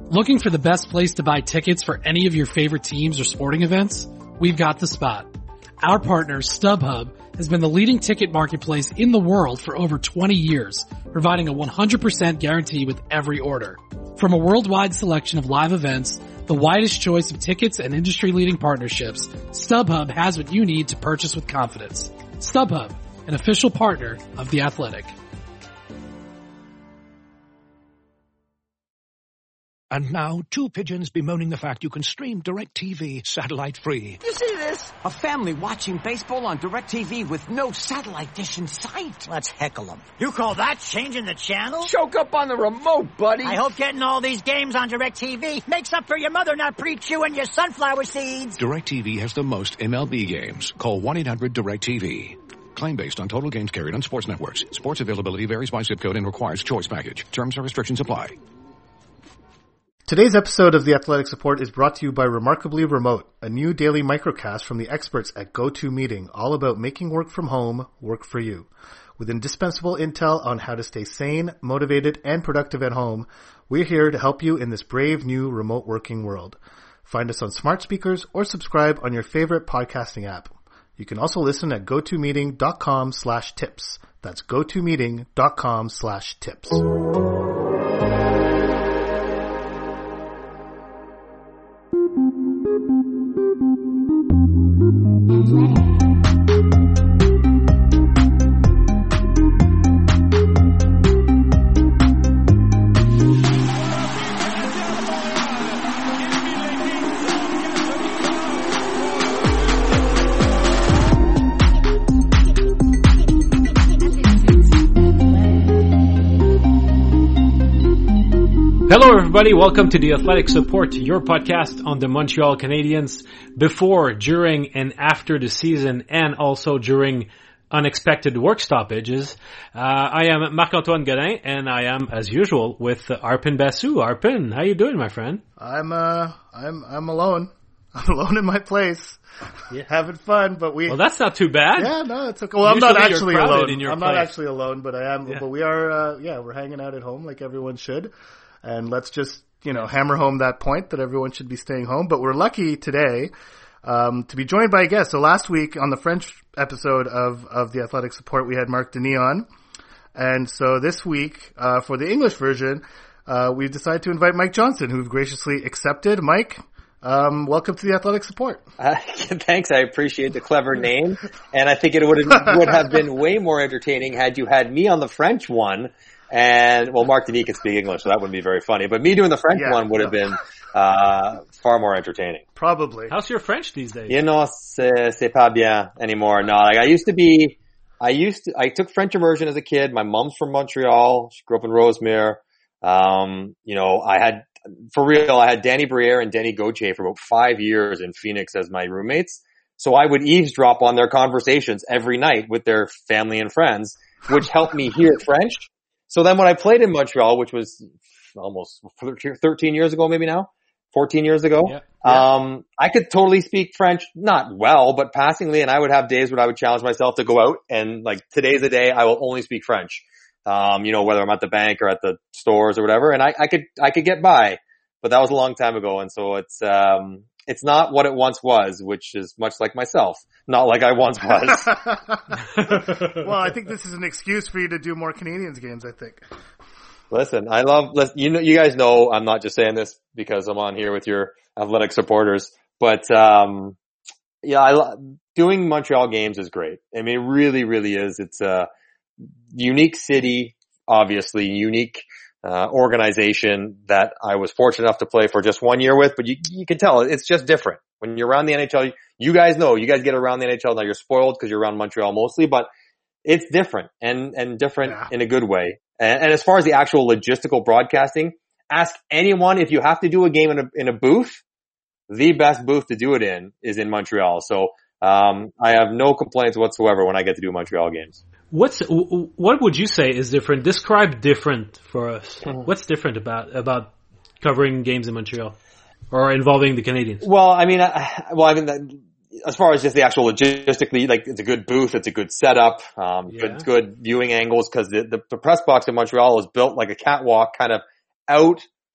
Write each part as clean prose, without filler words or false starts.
Looking for the best place to buy tickets for any of your favorite teams or sporting events? We've got the spot. Our partner, StubHub, has been the leading ticket marketplace in the world for over 20 years, providing a 100% guarantee with every order. From a worldwide selection of live events, the widest choice of tickets and industry-leading partnerships, StubHub has what you need to purchase with confidence. StubHub, an official partner of The Athletic. And now, two pigeons bemoaning the fact you can stream DirecTV satellite-free. You see this? A family watching baseball on DirecTV with no satellite dish in sight. Let's heckle them. You call that changing the channel? Choke up on the remote, buddy. I hope getting all these games on DirecTV makes up for your mother not pre-chewing your sunflower seeds. DirecTV has the most MLB games. Call 1-800-DirecTV. Claim based on total games carried on sports networks. Sports availability varies by zip code and requires choice package. Terms and restrictions apply. Today's episode of The Athletic Support is brought to you by Remarkably Remote, a new daily microcast from the experts at GoToMeeting, all about making work from home work for you. With indispensable intel on how to stay sane, motivated, and productive at home, we're here to help you in this brave new remote working world. Find us on smart speakers or subscribe on your favorite podcasting app. You can also listen at gotomeeting.com/tips. That's gotomeeting.com/tips. Hello everybody, welcome to The Athletic Support, your podcast on the Montreal Canadiens before, during, and after the season, and also during unexpected work stoppages. I am Marc-Antoine Godin, and I am, as usual, with Arpin Basu. Arpin, how you doing, my friend? I'm alone. I'm alone in my place. Yeah. Having fun, but well, that's not too bad. Yeah, no, it's okay. Well, I'm not actually alone. I'm not actually alone, but I am. Yeah. But we are, we're hanging out at home like everyone should. And let's just, hammer home that point that everyone should be staying home. But we're lucky today to be joined by a guest. So last week on the French episode of The Athletic Support, we had Marc Denis on. And so this week, for the English version, we've decided to invite Mike Johnson, who graciously accepted. Mike, welcome to The Athletic Support. Thanks. I appreciate the clever name. And I think it would have been way more entertaining had you had me on the French one. And, well, Marc Denis can speak English, so that wouldn't be very funny. But me doing the French one would have been far more entertaining. Probably. How's your French these days? C'est pas bien anymore. No, like I took French immersion as a kid. My mom's from Montreal. She grew up in Rosemere. I had Danny Briere and Denny Gauthier for about 5 years in Phoenix as my roommates. So I would eavesdrop on their conversations every night with their family and friends, which helped me hear French. So then when I played in Montreal, which was almost 13 years ago, maybe now, 14 years ago, I could totally speak French, not well, but passingly, and I would have days where I would challenge myself to go out and like today's the day I will only speak French. Whether I'm at the bank or at the stores or whatever, and I could get by, but that was a long time ago, and so it's not what it once was, which is much like myself. Not like I once was. Well, I think this is an excuse for you to do more Canadiens games, I think. Listen, you guys know I'm not just saying this because I'm on here with your Athletic supporters, but, doing Montreal games is great. I mean, it really, really is. It's a unique city, obviously, unique organization that I was fortunate enough to play for just 1 year with, but you can tell it's just different. When you're around the NHL, you guys get around the NHL now, you're spoiled because you're around Montreal mostly, but it's different and different in a good way. And as far as the actual logistical broadcasting, ask anyone if you have to do a game in a booth, the best booth to do it in is in Montreal. So, I have no complaints whatsoever when I get to do Montreal games. What would you say is different? Describe different for us. What's different about covering games in Montreal or involving the Canadiens? Well, I mean, as far as just the actual logistically, like it's a good booth, it's a good setup, good viewing angles because the press box in Montreal is built like a catwalk kind of out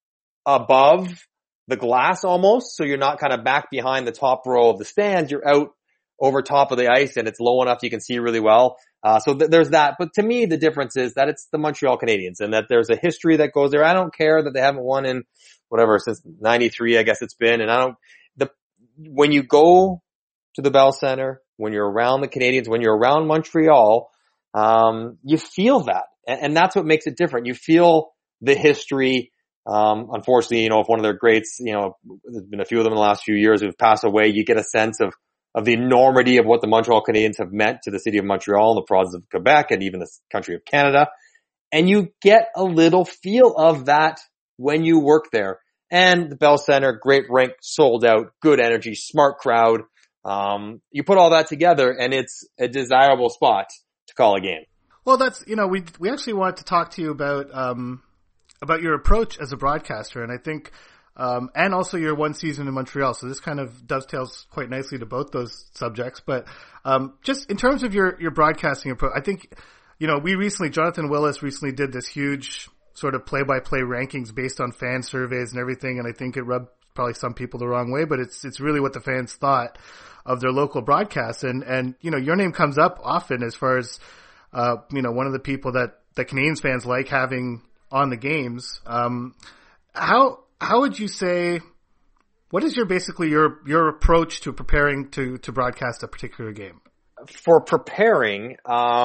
above the glass almost. So you're not kind of back behind the top row of the stands. You're out over top of the ice and it's low enough you can see really well. So there's that. But to me, the difference is that it's the Montreal Canadiens and that there's a history that goes there. I don't care that they haven't won in whatever since 93, I guess it's been. And when you go to the Bell Center, when you're around the Canadiens, when you're around Montreal, you feel that. And that's what makes it different. You feel the history. Unfortunately, if one of their greats, there's been a few of them in the last few years who've passed away, you get a sense of the enormity of what the Montreal Canadiens have meant to the city of Montreal and the province of Quebec and even the country of Canada. And you get a little feel of that when you work there. And the Bell Center, great rink, sold out, good energy, smart crowd. You put all that together and it's a desirable spot to call a game. Well, that's, we actually wanted to talk to you about your approach as a broadcaster. And I think, and also your one season in Montreal. So this kind of dovetails quite nicely to both those subjects. But, just in terms of your broadcasting approach, I think, Jonathan Willis recently did this huge sort of play-by-play rankings based on fan surveys and everything. And I think it rubbed probably some people the wrong way, but it's really what the fans thought of their local broadcasts. And, your name comes up often as far as, one of the people that the Canadiens fans like having on the games. How would you say, what is your approach to preparing to broadcast a particular game? For preparing,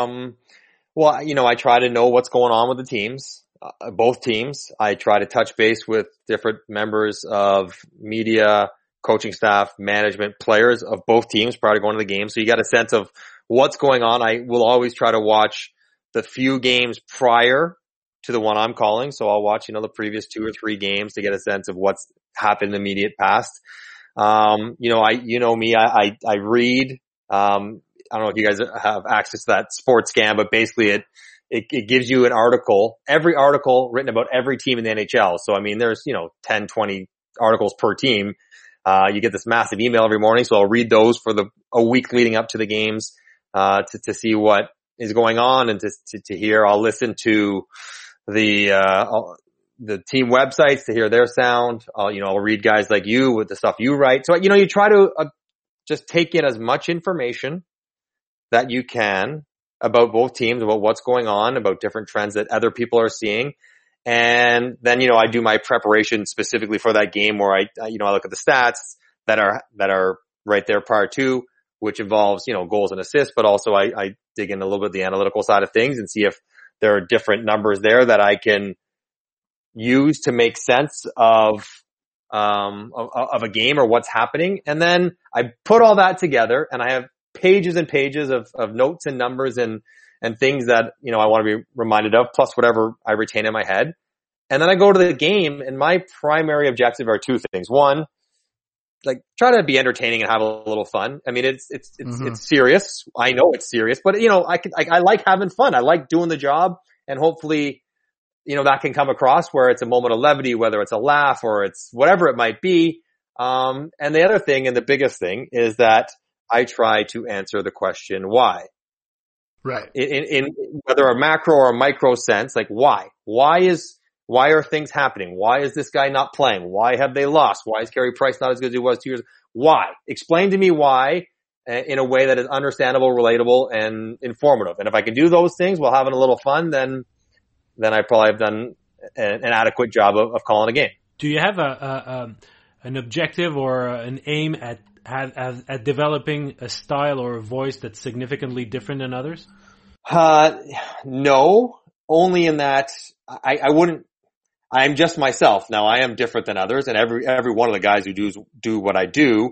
I try to know what's going on with the teams, both teams. I try to touch base with different members of media, coaching staff, management, players of both teams prior to going to the game. So you got a sense of what's going on. I will always try to watch the few games prior to the one I'm calling. So I'll watch, the previous 2 or 3 games to get a sense of what's happened in the immediate past. Me, I read, I don't know if you guys have access to that Sports Scan, but basically it gives you an article, every article written about every team in the NHL. So, there's, 10, 20 articles per team. You get this massive email every morning. So I'll read those for a week leading up to the games, to see what is going on and to hear. I'll listen to the team websites to hear their sound. I'll read guys like you with the stuff you write. So, you try to just take in as much information that you can about both teams, about what's going on, about different trends that other people are seeing. And then, I do my preparation specifically for that game where I look at the stats that are right there prior to, which involves, goals and assists, but also I dig in a little bit the analytical side of things and see if there are different numbers there that I can use to make sense of a game or what's happening. And then I put all that together and I have pages and pages of notes and numbers and things that, I want to be reminded of, plus whatever I retain in my head. And then I go to the game and my primary objective are 2 things. One, try to be entertaining and have a little fun. It's serious. I know it's serious, but I like having fun. I like doing the job and hopefully, that can come across where it's a moment of levity, whether it's a laugh or it's whatever it might be. And the other thing and the biggest thing is that I try to answer the question, why? Right. In whether a macro or a micro sense, why? Why are things happening? Why is this guy not playing? Why have they lost? Why is Carey Price not as good as he was 2 years ago? Why? Explain to me why in a way that is understandable, relatable, and informative. And if I can do those things while having a little fun, then I probably have done an adequate job of calling a game. Do you have an objective or an aim at developing a style or a voice that's significantly different than others? No, only in that I wouldn't. I'm just myself. Now I am different than others, and every one of the guys who do what I do,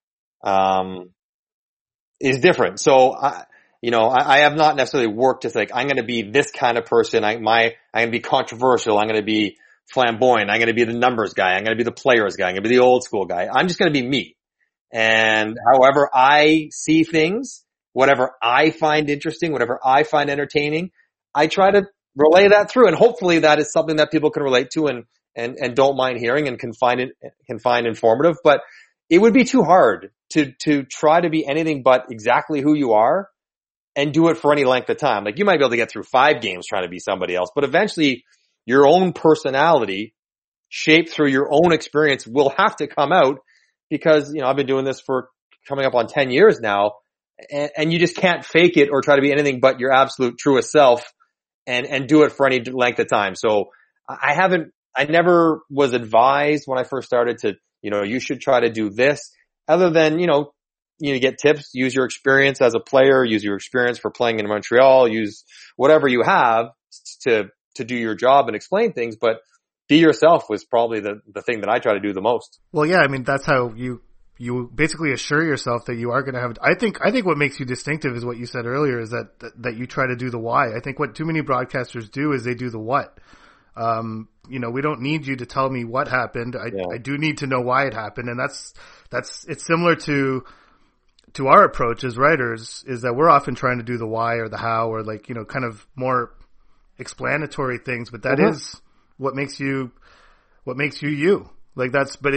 is different. So I have not necessarily worked as I'm going to be this kind of person. I'm going to be controversial. I'm going to be flamboyant. I'm going to be the numbers guy. I'm going to be the players guy. I'm going to be the old school guy. I'm just going to be me. And however I see things, whatever I find interesting, whatever I find entertaining, I try to relay that through. And hopefully that is something that people can relate to and don't mind hearing and can find informative. But it would be too hard to try to be anything but exactly who you are and do it for any length of time. You might be able to get through 5 games trying to be somebody else, but eventually your own personality shaped through your own experience will have to come out because, I've been doing this for coming up on 10 years now, and you just can't fake it or try to be anything but your absolute truest self and do it for any length of time. So I never was advised when I first started to, you should try to do this other than, you get tips, use your experience as a player, use your experience for playing in Montreal, use whatever you have to do your job and explain things, but be yourself was probably the thing that I try to do the most. Well, yeah, I mean, that's how you basically assure yourself that you are going to have, I think what makes you distinctive is what you said earlier, is that you try to do the why. I think what too many broadcasters do is they do the what. We don't need you to tell me what happened. I do need to know why it happened. And it's similar to our approach as writers, is that we're often trying to do the why or the how or kind of more explanatory things, but that is what makes you you. Like that's, but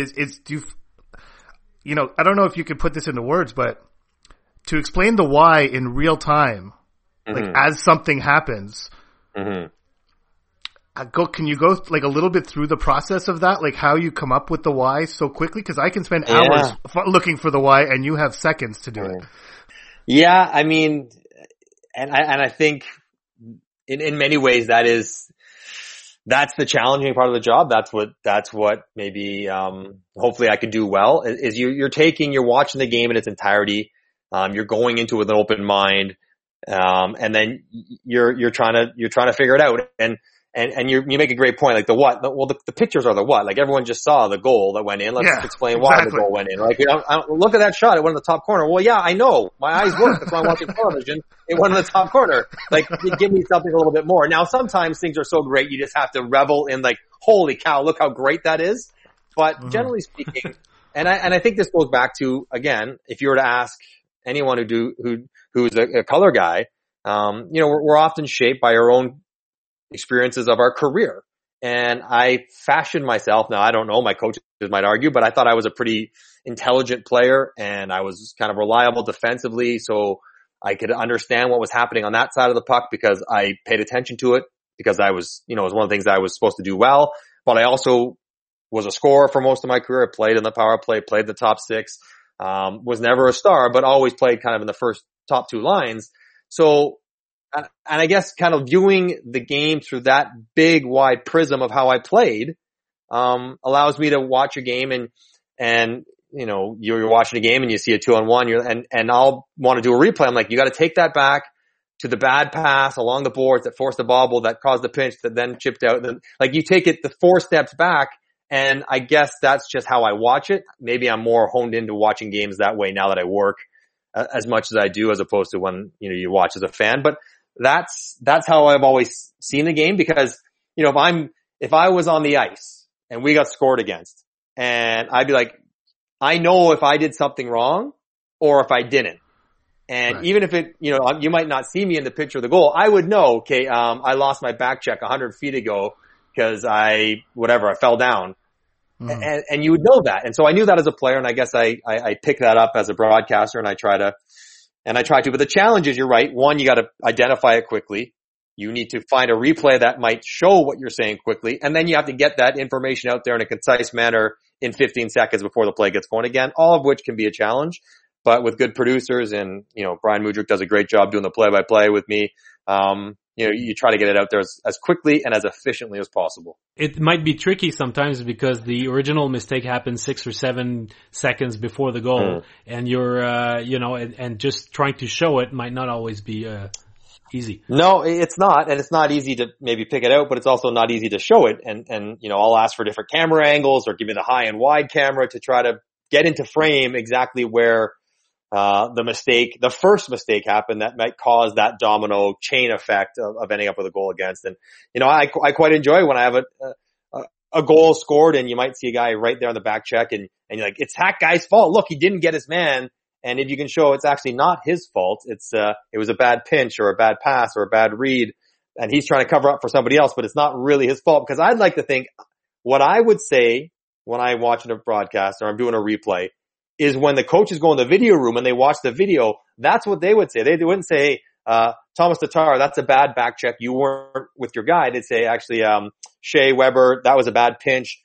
I don't know if you could put this into words, but to explain the why in real time, like as something happens, can you go like a little bit through the process of that? Like how you come up with the why so quickly? Cause I can spend hours looking for the why and you have seconds to do it. Yeah. I mean, and I think in many ways that's the challenging part of the job. That's what maybe, hopefully I could do well is you're watching the game in its entirety. You're going into it with an open mind. And then you're trying to figure it out. And you make a great point, like the what. The pictures are the what. Like everyone just saw the goal that went in. Let's explain why the goal went in. Like, look at that shot. It went in the top corner. Well, yeah, I know. My eyes work. That's why I'm watching television. It went in the top corner. Like, give me something a little bit more. Now, sometimes things are so great, you just have to revel in like, holy cow, look how great that is. But generally speaking, and I think this goes back to, again, if you were to ask anyone who's a color guy, we're often shaped by our own experiences of our career. And I fashioned myself. Now, I don't know, my coaches might argue, but I thought I was a pretty intelligent player and I was kind of reliable defensively. So I could understand what was happening on that side of the puck because I paid attention to it because I was, it was one of the things I was supposed to do well. But I also was a scorer for most of my career. I played in the power play, played the top six, was never a star, but always played kind of in the first top two lines. So, and I guess kind of viewing the game through that big wide prism of how I played, allows me to watch a game and you're watching a game and you see a 2-on-1 and I'll want to do a replay. I'm like, you got to take that back to the bad pass along the boards that forced the bobble that caused the pinch that then chipped out. Then like you take it the 4 steps back. And I guess that's just how I watch it. Maybe I'm more honed into watching games that way now that I work as much as I do as opposed to when, you watch as a fan. But that's how I've always seen the game because, if I was on the ice and we got scored against and I'd be like, I know if I did something wrong or if I didn't. And even if it, you might not see me in the picture of the goal, I would know, okay, I lost my back check 100 feet ago because I fell down. And you would know that. And so I knew that as a player. And I guess I pick that up as a broadcaster and I try to, but the challenge is, you're right. One, you got to identify it quickly. You need to find a replay that might show what you're saying quickly. And then you have to get that information out there in a concise manner in 15 seconds before the play gets going again, all of which can be a challenge. But with good producers and, Brian Mudryk does a great job doing the play-by-play with me. You try to get it out there as quickly and as efficiently as possible. It might be tricky sometimes because the original mistake happened 6 or 7 seconds before the goal, and you're, and just trying to show it might not always be easy. No, it's not, and it's not easy to maybe pick it out, but it's also not easy to show it. And I'll ask for different camera angles or give me the high and wide camera to try to get into frame exactly where the first mistake happened that might cause that domino chain effect of ending up with a goal against. And, I quite enjoy when I have a goal scored and you might see a guy right there on the back check and you're like, it's that guy's fault. Look, he didn't get his man. And if you can show it's actually not his fault, it was a bad pinch or a bad pass or a bad read and he's trying to cover up for somebody else, but it's not really his fault because I'd like to think what I would say when I'm watching a broadcast or I'm doing a replay is when the coaches go in the video room and they watch the video, that's what they would say. They wouldn't say, Thomas Tatar, that's a bad back check. You weren't with your guy. They'd say, actually, Shea Weber, that was a bad pinch.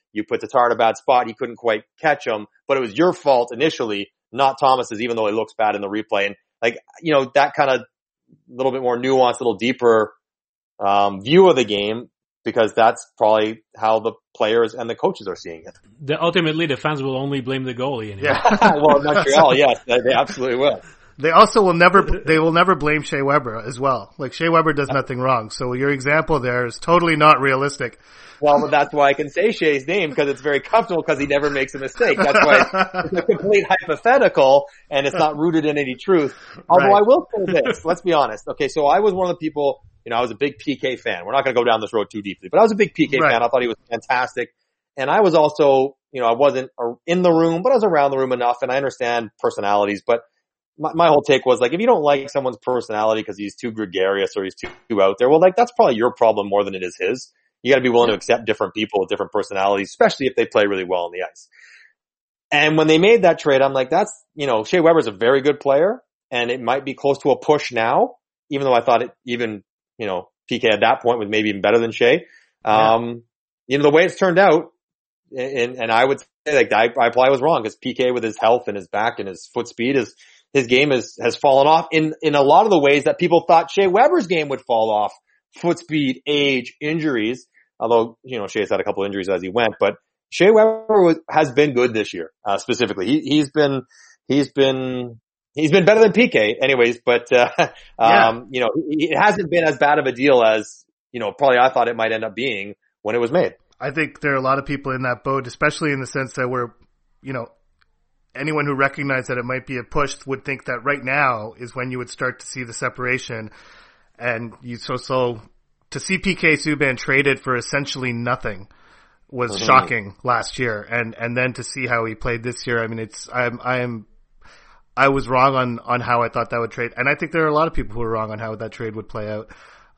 You put Tatar in a bad spot. He couldn't quite catch him, but it was your fault initially, not Thomas's, even though he looks bad in the replay. And like, you know, that kind of little bit more nuanced, little deeper, view of the game, because that's probably how the players and the coaches are seeing it. Ultimately, the fans will only blame the goalie. Anyway. Yeah. Well, Montreal, yes, they absolutely will. They also will never blame Shea Weber as well. Like, Shea Weber does nothing wrong. So your example there is totally not realistic. Well, that's why I can say Shea's name, because it's very comfortable, because he never makes a mistake. That's why it's a complete hypothetical and it's not rooted in any truth. Although right. I will say this, let's be honest. Okay, so I was one of the people, you know, I was a big PK fan. We're not going to go down this road too deeply, but I was a big PK fan. I thought he was fantastic. And I was also, you know, I wasn't in the room, but I was around the room enough, and I understand personalities. But my whole take was, like, if you don't like someone's personality because he's too gregarious or he's too out there, well, like, that's probably your problem more than it is his. You gotta be willing to accept different people with different personalities, especially if they play really well on the ice. And when they made that trade, I'm like, that's, you know, Shea Weber's a very good player, and it might be close to a push now, even though I thought it even, you know, PK at that point was maybe even better than Shea. You know, the way it's turned out, and I would say, like, I probably was wrong, because PK, with his health and his back and his foot speed, his game has fallen off in a lot of the ways that people thought Shea Weber's game would fall off. Foot speed, age, injuries. Although, you know, Shea's had a couple injuries as he went, but Shea Weber has been good this year, specifically. He's been better than PK anyways, but, you know, it hasn't been as bad of a deal as, you know, probably I thought it might end up being when it was made. I think there are a lot of people in that boat, especially in the sense that we're, you know, anyone who recognized that it might be a push would think that right now is when you would start to see the separation. And so to see PK Subban traded for essentially nothing was shocking last year. And then to see how he played this year, I mean, I was wrong on how I thought that would trade. And I think there are a lot of people who are wrong on how that trade would play out.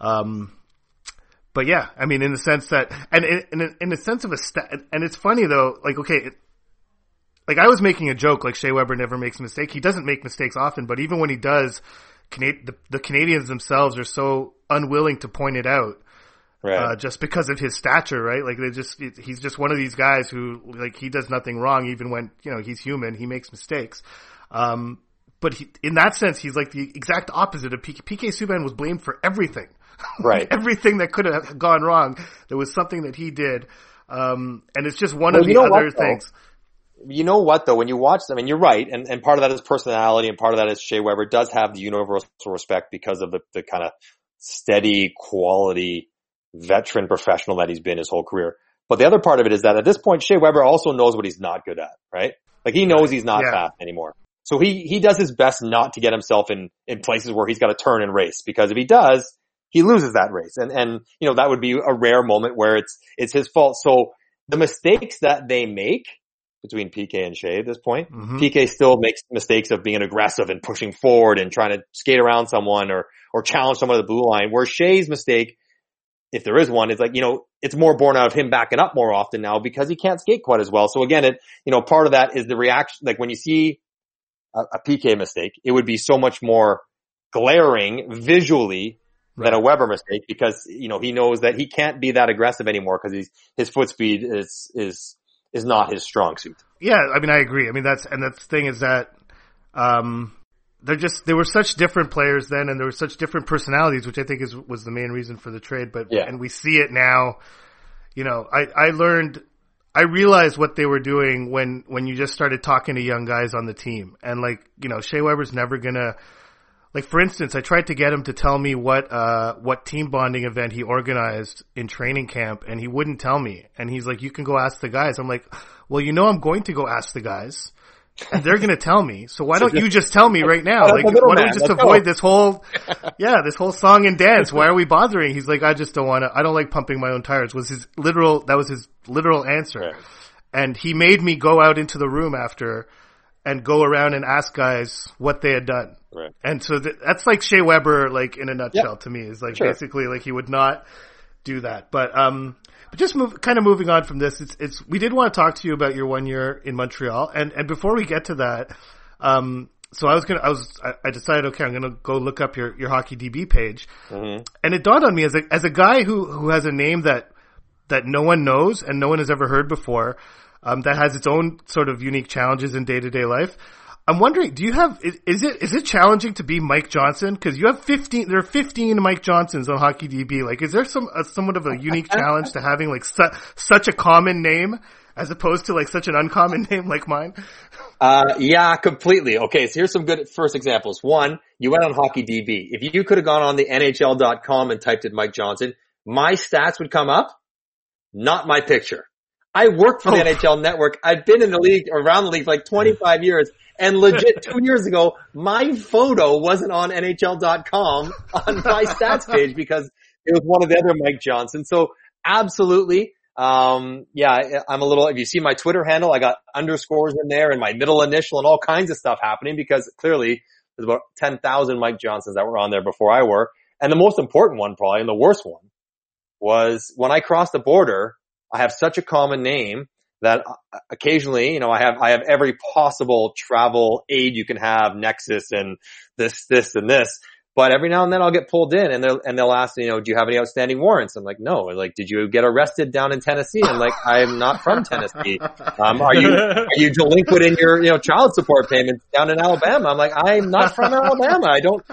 But yeah, I mean, in the sense that, and in the sense of and it's funny though, like, okay, like, I was making a joke, like, Shea Weber never makes a mistake. He doesn't make mistakes often, but even when he does, the Canadians themselves are so unwilling to point it out, right? Just because of his stature, right? Like, he's just one of these guys who, like, he does nothing wrong, even when, you know, he's human, he makes mistakes. But in that sense, he's like the exact opposite of PK. PK Subban was blamed for everything, right? Everything that could have gone wrong. There was something that he did, and it's just one of the other things. You know what, though, when you watch them, and you're right, and part of that is personality, and part of that is Shea Weber does have the universal respect because of the kind of steady, quality, veteran professional that he's been his whole career. But the other part of it is that at this point, Shea Weber also knows what he's not good at, right? Like, he knows he's not fast anymore. So he does his best not to get himself in places where he's got to turn and race, because if he does, he loses that race. And, you know, that would be a rare moment where it's his fault. So the mistakes that they make between PK and Shea at this point, PK still makes mistakes of being aggressive and pushing forward and trying to skate around someone or challenge someone at the blue line, where Shea's mistake, if there is one, is like, you know, it's more born out of him backing up more often now because he can't skate quite as well. So again, you know, part of that is the reaction. Like, when you see a PK mistake, it would be so much more glaring visually than a Weber mistake, because, you know, he knows that he can't be that aggressive anymore because his foot speed is not his strong suit. Yeah, I mean, I agree. I mean, that's the thing is that, they were such different players then, and there were such different personalities, which I think was the main reason for the trade. But, and we see it now, you know, I realized what they were doing when you just started talking to young guys on the team. And, like, you know, Shea Weber's never gonna, like, for instance, I tried to get him to tell me what team bonding event he organized in training camp, and he wouldn't tell me. And he's like, you can go ask the guys. I'm like, well, you know, I'm going to go ask the guys, and they're going to tell me. So why don't you just tell me right now? Like, why don't we just avoid this whole song and dance? Why are we bothering? He's like, I just don't want to, I don't like pumping my own tires, was his literal answer. Right. And he made me go out into the room after and go around and ask guys what they had done. Right. And so that's like Shea Weber, like, in a nutshell to me, is like, basically, like, he would not do that. But just moving on from this, we did want to talk to you about your 1 year in Montreal. And before we get to that, so I decided, okay, I'm going to go look up your Hockey DB page. And it dawned on me as a guy who has a name that that no one knows and no one has ever heard before, that has its own sort of unique challenges in day-to-day life. I'm wondering, is it challenging to be Mike Johnson? Cause there are 15 Mike Johnsons on HockeyDB. Like, is there somewhat of a unique challenge to having like such a common name as opposed to like such an uncommon name like mine? Yeah, completely. Okay. So here's some good first examples. One, you went on HockeyDB. If you could have gone on the NHL.com and typed in Mike Johnson, my stats would come up, not my picture. I work for the NHL Network. I've been in the league, around the league for like 25 years. And legit 2 years ago, my photo wasn't on NHL.com on my stats page because it was one of the other Mike Johnson. So absolutely. Yeah, I'm a little, if you see my Twitter handle, I got underscores in there and my middle initial and all kinds of stuff happening because clearly there's about 10,000 Mike Johnsons that were on there before I were. And the most important one probably, and the worst one, was when I crossed the border, I have such a common name that occasionally, I have every possible travel aid you can have, Nexus and this and this. But every now and then I'll get pulled in and they'll ask, do you have any outstanding warrants? I'm like, no. Like, did you get arrested down in Tennessee? I'm like, I'm not from Tennessee. Are you delinquent in your, child support payments down in Alabama? I'm like, I'm not from Alabama. I don't,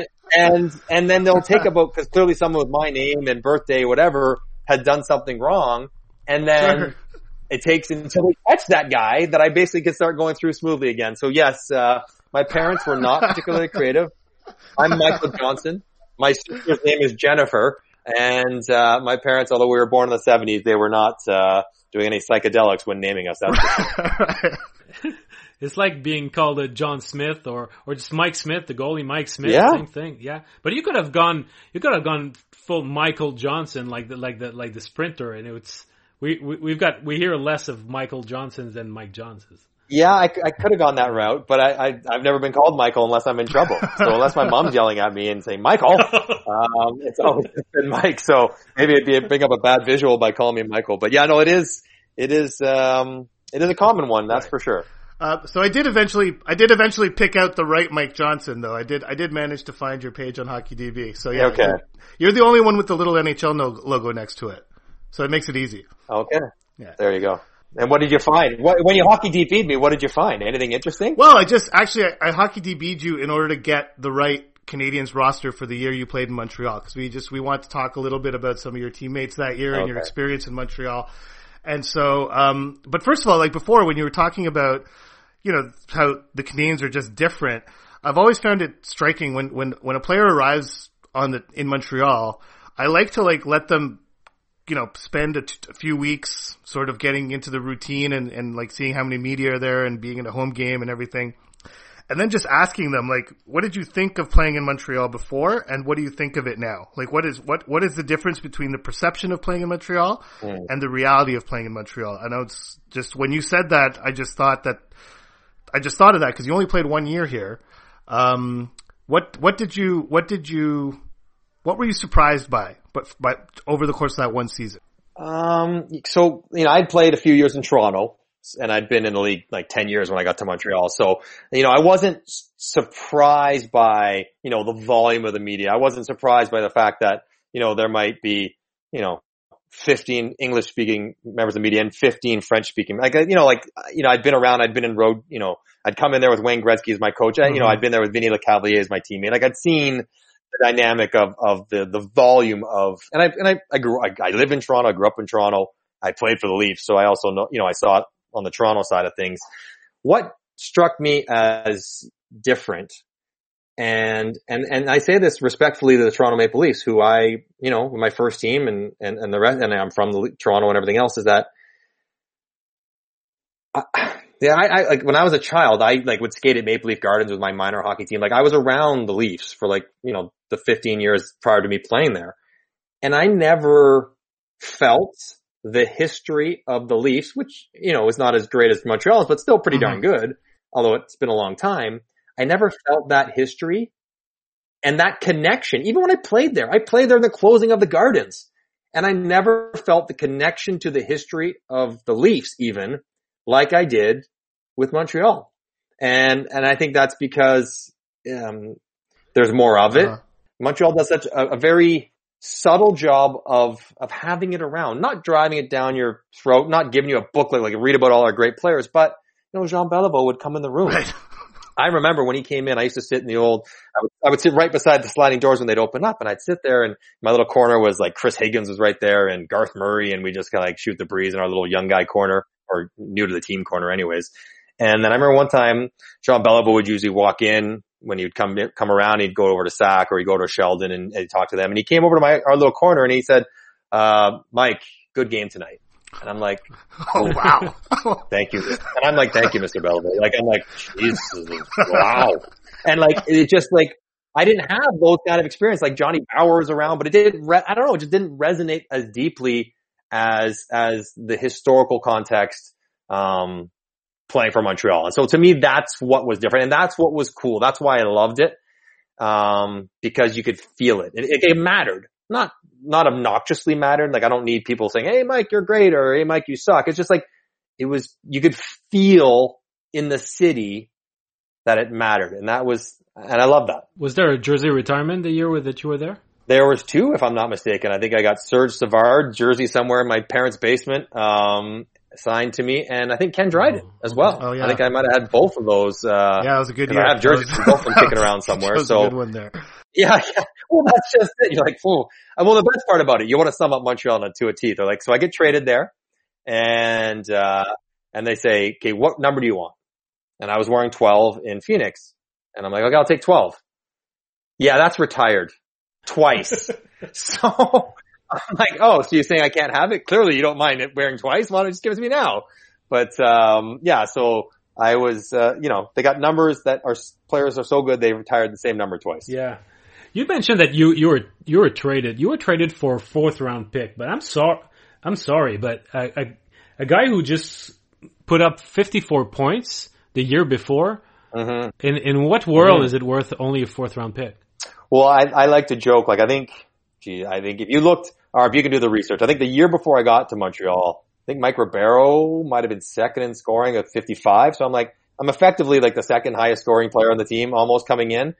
and then they'll take about, cause clearly someone with my name and birthday, whatever, had done something wrong. And then it takes until we catch that guy that I basically can start going through smoothly again. So yes, my parents were not particularly creative. I'm Michael Johnson. My sister's name is Jennifer. And my parents, although we were born in the 70s, they were not doing any psychedelics when naming us. That's for sure. It's like being called a John Smith or just Mike Smith, the goalie Mike Smith, same thing. Yeah. But you could have gone full Michael Johnson like the sprinter, and it's we hear less of Michael Johnsons than Mike Johnsons. Yeah, I could have gone that route, but I've never been called Michael unless I'm in trouble. So unless my mom's yelling at me and saying Michael, it's always been Mike. So maybe it'd bring up a bad visual by calling me Michael. But yeah, no, it is a common one, that's for sure. So I did eventually pick out the right Mike Johnson though. I did manage to find your page on HockeyDB. So yeah, okay. You're the only one with the little NHL logo next to it. So it makes it easy. Okay. Yeah. There you go. And what did you find? When you HockeyDB'd me, what did you find? Anything interesting? Well, I HockeyDB'd you in order to get the right Canadiens roster for the year you played in Montreal. Cause we want to talk a little bit about some of your teammates that year and your experience in Montreal. And so, but first of all, like before, when you were talking about, how the Canadiens are just different, I've always found it striking when a player arrives in Montreal, I like to let them, spend a few weeks sort of getting into the routine and like seeing how many media are there and being in a home game and everything. And then just asking them, like, what did you think of playing in Montreal before and what do you think of it now? Like, what is the difference between the perception of playing in Montreal and the reality of playing in Montreal? I know it's just, when you said that, I just thought of that because you only played 1 year here. What were you surprised by over the course of that one season? So, I'd played a few years in Toronto and I'd been in the league like 10 years when I got to Montreal. So, I wasn't surprised by, the volume of the media. I wasn't surprised by the fact that, there might be, 15 English speaking members of the media and 15 French speaking. I'd been around, I'd been in road, I'd come in there with Wayne Gretzky as my coach. I'd been there with Vinny Lecavalier as my teammate. Like I'd seen the dynamic of the volume of, and I lived in Toronto, I grew up in Toronto, I played for the Leafs. So I also know, I saw it on the Toronto side of things. What struck me as different, and I say this respectfully to the Toronto Maple Leafs, who my first team and the rest, and I'm from Toronto and everything else, is that, I like when I was a child, I would skate at Maple Leaf Gardens with my minor hockey team. Like I was around the Leafs for the 15 years prior to me playing there. And I never felt the history of the Leafs, which, is not as great as Montreal's, but still pretty darn good, although it's been a long time. I never felt that history and that connection. Even when I played there in the closing of the Gardens, and I never felt the connection to the history of the Leafs even like I did with Montreal. And I think that's because, there's more of it. Montreal does such a very subtle job of having it around, not driving it down your throat, not giving you a booklet like read about all our great players, but Jean Beliveau would come in the room. Right. I remember when he came in, I used to sit in the I would sit right beside the sliding doors when they'd open up, and I'd sit there, and my little corner was like Chris Higgins was right there and Garth Murray, and we just kind of like shoot the breeze in our little young guy corner, or new to the team corner anyways. And then I remember one time Jean Beliveau would usually walk in when he'd come around, he'd go over to Sac or he'd go to Sheldon and he'd talk to them. And he came over to our little corner and he said, Mike, good game tonight. And I'm like, oh wow. Thank you. And I'm like, thank you, Mr. Beliveau. Like, I'm like, Jesus, wow. And like, it just like, I didn't have those kind of experience. Like Johnny Bower was around, but it didn't, I don't know, it just didn't resonate as deeply as the historical context, playing for Montreal. And so to me, that's what was different. And that's what was cool. That's why I loved it. Because you could feel it. It mattered. Not obnoxiously mattered. Like I don't need people saying, hey Mike, you're great, or hey Mike, you suck. It's just like, you could feel in the city that it mattered. And I love that. Was there a jersey retirement the year that you were there? There was 2, if I'm not mistaken. I think I got Serge Savard jersey somewhere in my parents' basement, signed to me, and I think Ken Dryden as well. Oh, yeah. I think I might have had both of those. Yeah, it was a good year. I have jerseys from both of them kicking around somewhere. That was a good one there. Yeah. Well, that's just it. You're like, fool. Well, the best part about it, you want to sum up Montreal to a T. They're like, so I get traded there, and they say, okay, what number do you want? And I was wearing 12 in Phoenix, and I'm like, okay, I'll take 12. Yeah, that's retired twice. So I'm like, oh, so you're saying I can't have it? Clearly you don't mind it wearing twice. Why don't you just give it to me now? But, yeah, so I was, they got numbers that our players are so good they retired the same number twice. Yeah. You mentioned that you were traded. You were traded for a 4th round pick, but I'm sorry, but a guy who just put up 54 points the year before, in what world is it worth only a 4th round pick? Well, I like to joke, like I think if you looked, or if you can do the research, I think the year before I got to Montreal, I think Mike Ribeiro might have been second in scoring at 55. So I'm effectively like the second highest scoring player on the team, almost coming in.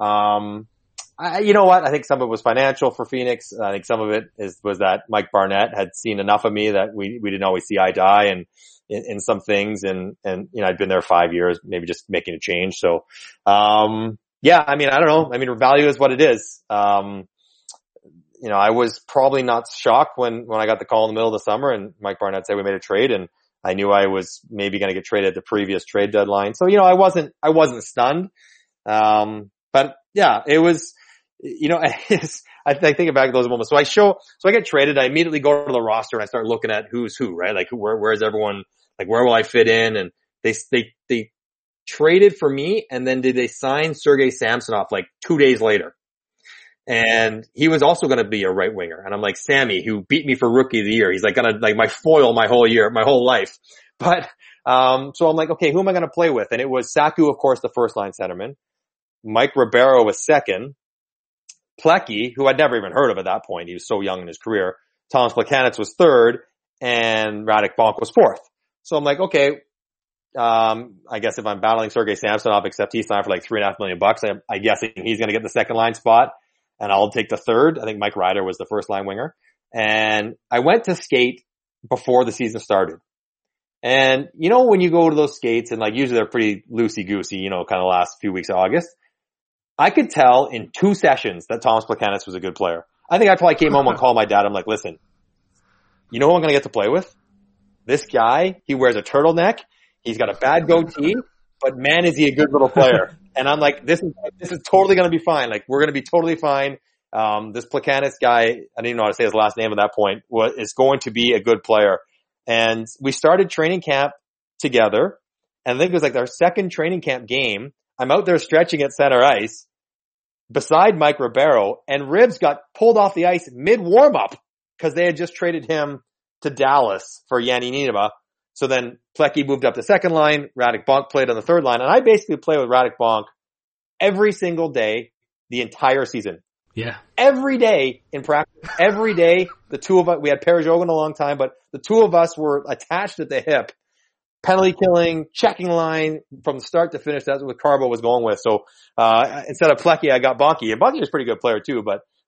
You know what? I think some of it was financial for Phoenix. I think some of it was that Mike Barnett had seen enough of me that we didn't always see eye to eye and in some things. And, I'd been there 5 years, maybe just making a change. So, yeah, I don't know. Value is what it is. I was probably not shocked when I got the call in the middle of the summer and Mike Barnett said we made a trade, and I knew I was maybe going to get traded at the previous trade deadline. So, I wasn't stunned. But yeah, it was, I think back to those moments. So I get traded. I immediately go to the roster and I start looking at who's who, right? Like where's everyone? Like where will I fit in? And they traded for me, and then did they sign Sergei Samsonov like 2 days later? And he was also going to be a right winger. And I'm like, Sammy, who beat me for rookie of the year, he's like gonna like my foil my whole life. But so I'm like, okay, who am I going to play with? And it was Saku, of course, the first line centerman. Mike Ribeiro was second. Plecky, who I'd never even heard of at that point, he was so young in his career. Thomas Plekanec was third, and Radek Bonk was fourth. So I'm like, okay, I guess if I'm battling Sergei Samsonov, except he signed for like $3.5 million, I guess he's going to get the second line spot, and I'll take the third. I think Mike Ryder was the first line winger. And I went to skate before the season started. And when you go to those skates, and like usually they're pretty loosey-goosey, kind of last few weeks of August, I could tell in 2 sessions that Thomas Plekanec was a good player. I think I probably came home and called my dad. I'm like, listen, you know who I'm going to get to play with? This guy, he wears a turtleneck. He's got a bad goatee, but man, is he a good little player. And I'm like, this is totally going to be fine. Like, we're going to be totally fine. This Plekanec guy, I didn't even know how to say his last name at that point, is going to be a good player. And we started training camp together. And I think it was like our second training camp game. I'm out there stretching at center ice beside Mike Ribeiro, and Ribs got pulled off the ice mid warm-up because they had just traded him to Dallas for Yanni Niinimaa. So then Plecky moved up to second line. Radek Bonk played on the third line. And I basically played with Radek Bonk every single day, the entire season. Yeah. Every day in practice, every day, the two of us, we had Perjogan a long time, but the two of us were attached at the hip. Penalty killing, checking line from start to finish. That's what Carbo was going with. So, instead of Plecky, I got Bonky. And Bonky was a pretty good player too, but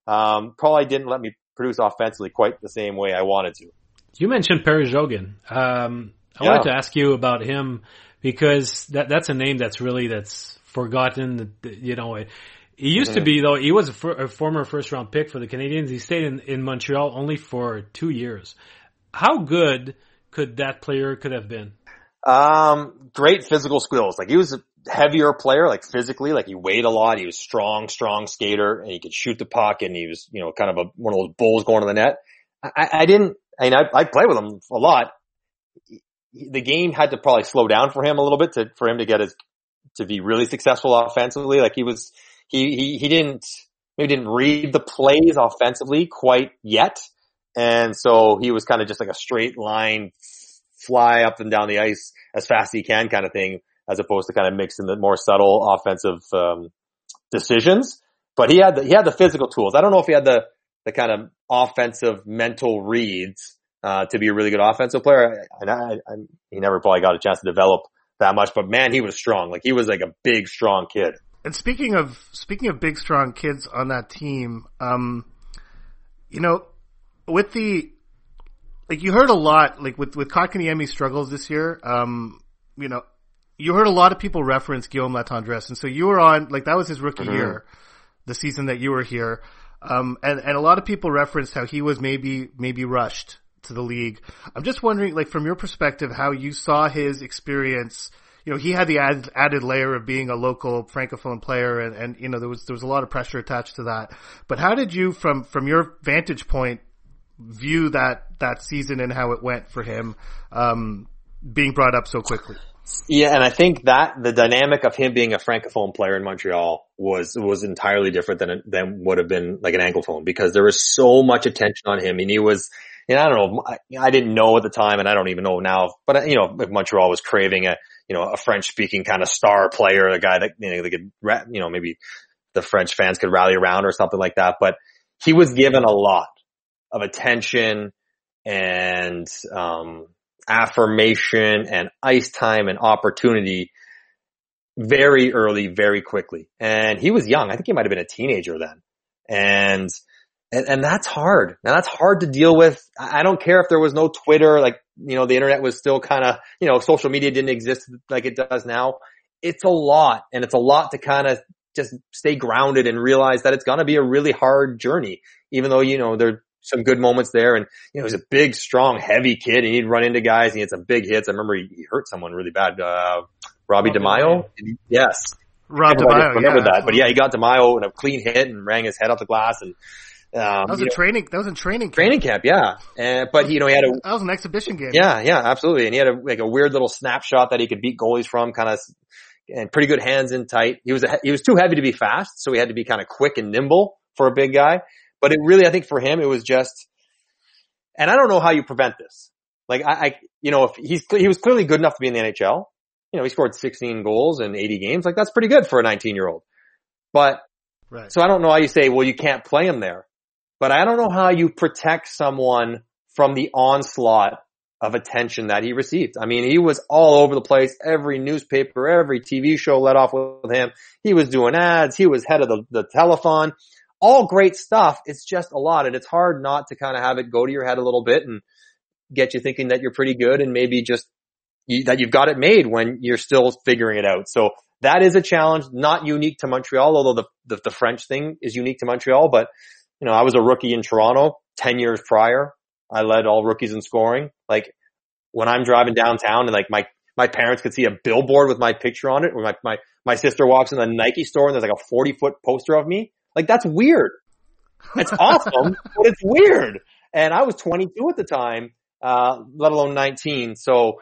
probably didn't let me produce offensively quite the same way I wanted to. You mentioned Perry-Jogan. I wanted to ask you about him because that's a name that's forgotten. You know, he used to be, though, he was a former first-round pick for the Canadiens. He stayed in Montreal only for 2 years. How good could that player have been? Great physical skills. Like, he was a heavier player, like physically, like he weighed a lot. He was strong skater, and he could shoot the puck, and he was, you know, kind of one of those bulls going to the net. I played with him a lot. The game had to probably slow down for him a little bit for him to get to be really successful offensively. Like, he didn't read the plays offensively quite yet. And so he was kind of just like a straight line, fly up and down the ice as fast as he can kind of thing, as opposed to kind of mixing the more subtle offensive, decisions. But he had the physical tools. I don't know if he had the kind of offensive mental reads, to be a really good offensive player. And he never probably got a chance to develop that much, but man, he was strong. Like, he was like a big, strong kid. And speaking of big, strong kids on that team, you know, you heard a lot, like with Kotkaniemi's struggles this year, you know, you heard a lot of people reference Guillaume Latendresse. And so you were on, like, that was his rookie year, the season that you were here. And a lot of people referenced how he was maybe rushed to the league. I'm just wondering, like, from your perspective, how you saw his experience. You know, he had the added layer of being a local Francophone player, and you know, there was a lot of pressure attached to that. But how did you, from your vantage point, view that season and how it went for him, being brought up so quickly? Yeah, and I think that the dynamic of him being a Francophone player in Montreal was entirely different than would have been like an Anglophone, because there was so much attention on him, and he was, you know, I don't know, I didn't know at the time, and I don't even know now, but you know, if Montreal was craving a French-speaking kind of star player, a guy that, you know, they could, you know, maybe the French fans could rally around or something like that. But he was given a lot of attention and affirmation and ice time and opportunity very early, very quickly. And he was young. I think he might have been a teenager then. And that's hard. Now, that's hard to deal with. I don't care if there was no Twitter, like, you know, the internet was still kind of, you know, social media didn't exist like it does now. It's a lot, and it's a lot to kind of just stay grounded and realize that it's going to be a really hard journey, even though, you know, there's some good moments there. And, you know, he's a big, strong, heavy kid, and he'd run into guys, and he had some big hits. I remember he hurt someone really bad. Robbie DeMaio? Yes. Rob DeMaio, remember that. But yeah, he got DeMaio in a clean hit and rang his head off the glass, and that was in training camp. Training camp, yeah. But, you know, he had that was an exhibition game. Yeah, absolutely. And he had a weird little snapshot that he could beat goalies from, kind of, and pretty good hands in tight. He was too heavy to be fast, so he had to be kind of quick and nimble for a big guy. But it really, I think for him, it was just, and I don't know how you prevent this. Like, you know, if he was clearly good enough to be in the NHL. You know, he scored 16 goals in 80 games. Like, that's pretty good for a 19-year-old. But, right. So I don't know how you say, well, you can't play him there. But I don't know how you protect someone from the onslaught of attention that he received. I mean, he was all over the place. Every newspaper, every TV show let off with him. He was doing ads. He was head of the telethon. All great stuff. It's just a lot. And it's hard not to kind of have it go to your head a little bit and get you thinking that you're pretty good, and maybe just that you've got it made when you're still figuring it out. So that is a challenge, not unique to Montreal, although the French thing is unique to Montreal. But, you know, I was a rookie in Toronto 10 years prior. I led all rookies in scoring. Like, when I'm driving downtown and like my parents could see a billboard with my picture on it, or my sister walks in the Nike store and there's like a 40-foot poster of me. Like, that's weird. It's awesome, but it's weird. And I was 22 at the time, let alone 19. So,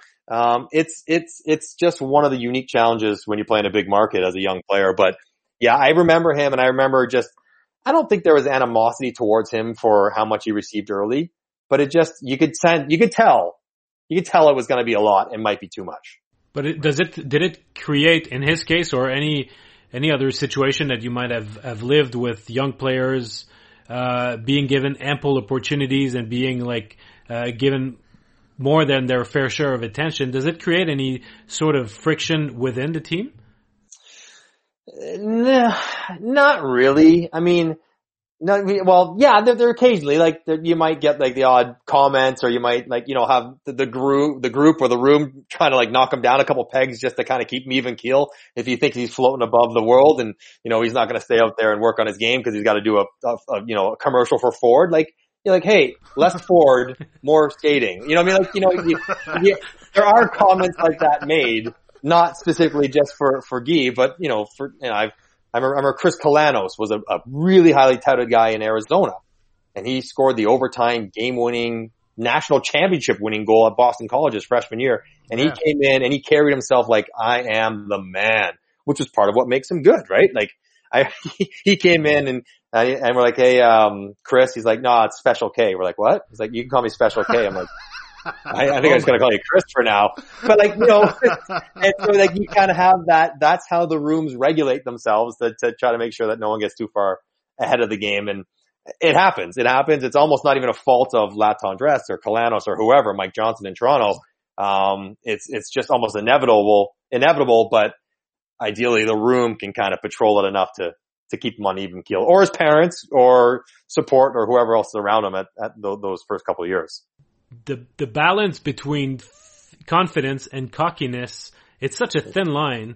it's just one of the unique challenges when you play in a big market as a young player. But yeah, I remember him, and I remember I don't think there was animosity towards him for how much he received early, but you could tell it was going to be a lot. It might be too much. But did it create, in his case, or any other situation that you might have lived with young players, being given ample opportunities and being given more than their fair share of attention, does it create any sort of friction within the team? Nah, not really. I mean, No, well, yeah, they're occasionally like you might get like the odd comments, or you might like have the group or the room trying to like knock him down a couple pegs just to kind of keep him even keel. If he thinks he's floating above the world, and he's not going to stay out there and work on his game because he's got to do a commercial for Ford. Like you're like, hey, less Ford, more skating. You know what I mean? Like there are comments like that made, not specifically just for Guy, but I remember Chris Kalanos was a really highly touted guy in Arizona, and he scored the overtime game-winning national championship-winning goal at Boston College his freshman year. And he came in and he carried himself like, I am the man, which was part of what makes him good, right? Like he came in and we're like, hey, Chris, he's like, no, it's Special K. We're like, what? He's like, you can call me Special K. I'm like, I think I'm just going to call you Chris for now. But like, and so like you kind of have that, that's how the rooms regulate themselves to try to make sure that no one gets too far ahead of the game. And it happens. It's almost not even a fault of La Tendresse or Kalanos or whoever, Mike Johnson in Toronto. It's just almost inevitable, but ideally the room can kind of patrol it enough to keep him on even keel, or his parents or support or whoever else is around him at those first couple of years. The balance between confidence and cockiness, it's such a thin line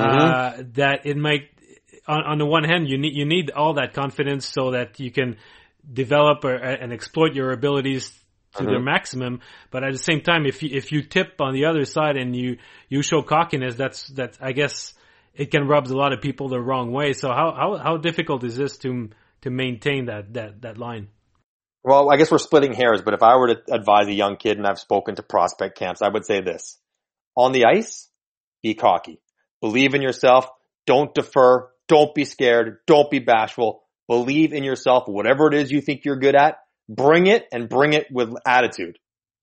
that it might, on the one hand, you need all that confidence so that you can develop and exploit your abilities to their maximum. But at the same time, if you tip on the other side and you show cockiness, that's I guess it can rub a lot of people the wrong way. So how difficult is this to maintain that line? Well, I guess we're splitting hairs, but if I were to advise a young kid, and I've spoken to prospect camps, I would say this. On the ice, be cocky. Believe in yourself. Don't defer. Don't be scared. Don't be bashful. Believe in yourself. Whatever it is you think you're good at, bring it, and bring it with attitude.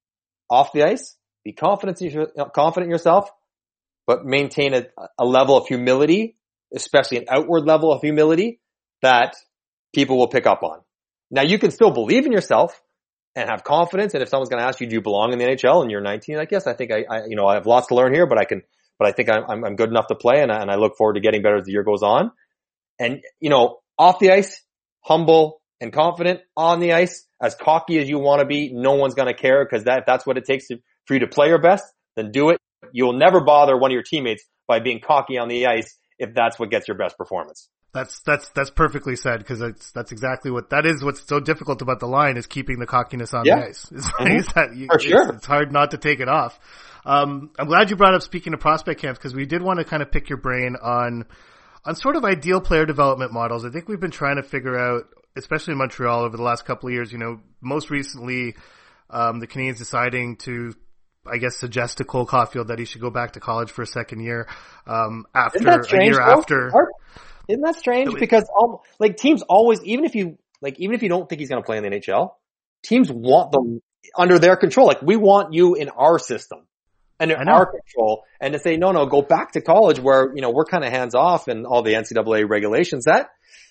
Off the ice, be confident in yourself, but maintain a level of humility, especially an outward level of humility that people will pick up on. Now you can still believe in yourself and have confidence. And if someone's going to ask you, do you belong in the NHL? And you're 19, like, yes, I think I have lots to learn here, but I think I'm good enough to play, and I look forward to getting better as the year goes on. And, off the ice, humble and confident. On the ice, as cocky as you want to be, no one's going to care, because if that's what it takes for you to play your best, then do it. You'll never bother one of your teammates by being cocky on the ice if that's what gets your best performance. That's perfectly said, because that's exactly what's so difficult about the line, is keeping the cockiness on the ice. For sure. It's hard not to take it off. I'm glad you brought up, speaking of prospect camps, because we did want to kind of pick your brain on sort of ideal player development models. I think we've been trying to figure out, especially in Montreal over the last couple of years, most recently, the Canadiens deciding to, I guess, suggest to Cole Caulfield that he should go back to college for a second year, after a year after. Isn't that strange? Because teams always, even if you don't think he's going to play in the NHL, teams want them under their control. Like, we want you in our system and in our control, and to say, no, go back to college where, we're kind of hands off and all the NCAA regulations. I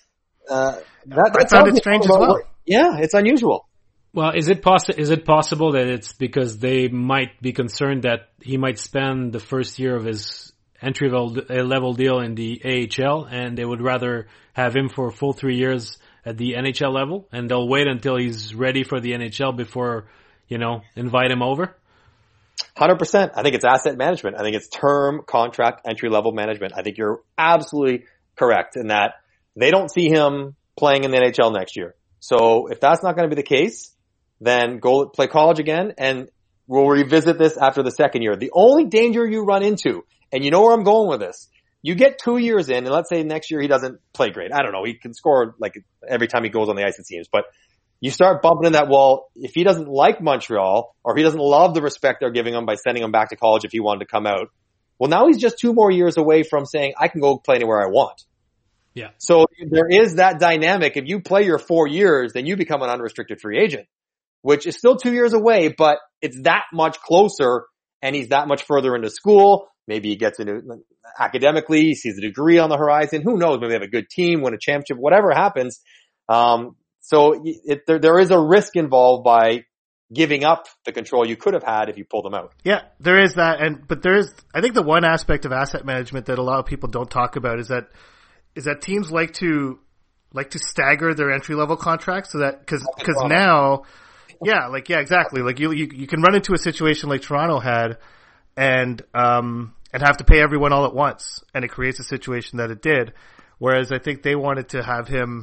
found it strange as well. Yeah, it's unusual. Well, is it possible that it's because they might be concerned that he might spend the first year of his entry level deal in the AHL, and they would rather have him for a full 3 years at the NHL level, and they'll wait until he's ready for the NHL before, invite him over? 100%. I think it's asset management. I think it's term contract entry level management. I think you're absolutely correct in that they don't see him playing in the NHL next year. So if that's not going to be the case, then go play college again, and we'll revisit this after the second year. The only danger you run into, and you know where I'm going with this, you get 2 years in, and let's say next year he doesn't play great. I don't know. He can score like every time he goes on the ice, it seems. But you start bumping in that wall. If he doesn't like Montreal, or he doesn't love the respect they're giving him by sending him back to college if he wanted to come out, well, now he's just 2 more years away from saying, I can go play anywhere I want. Yeah. So there is that dynamic. If you play your 4 years, then you become an unrestricted free agent, which is still 2 years away, but it's that much closer, and he's that much further into school. Maybe he gets into academically, he sees a degree on the horizon. Who knows? Maybe they have a good team, win a championship, whatever happens. So there is a risk involved by giving up the control you could have had if you pulled them out. Yeah, there is that. But there is, I think, the one aspect of asset management that a lot of people don't talk about is that teams like to like to stagger their entry level contracts so that because now, exactly. Like you can run into a situation like Toronto had, and have to pay everyone all at once, and it creates a situation that it did. Whereas I think they wanted to have him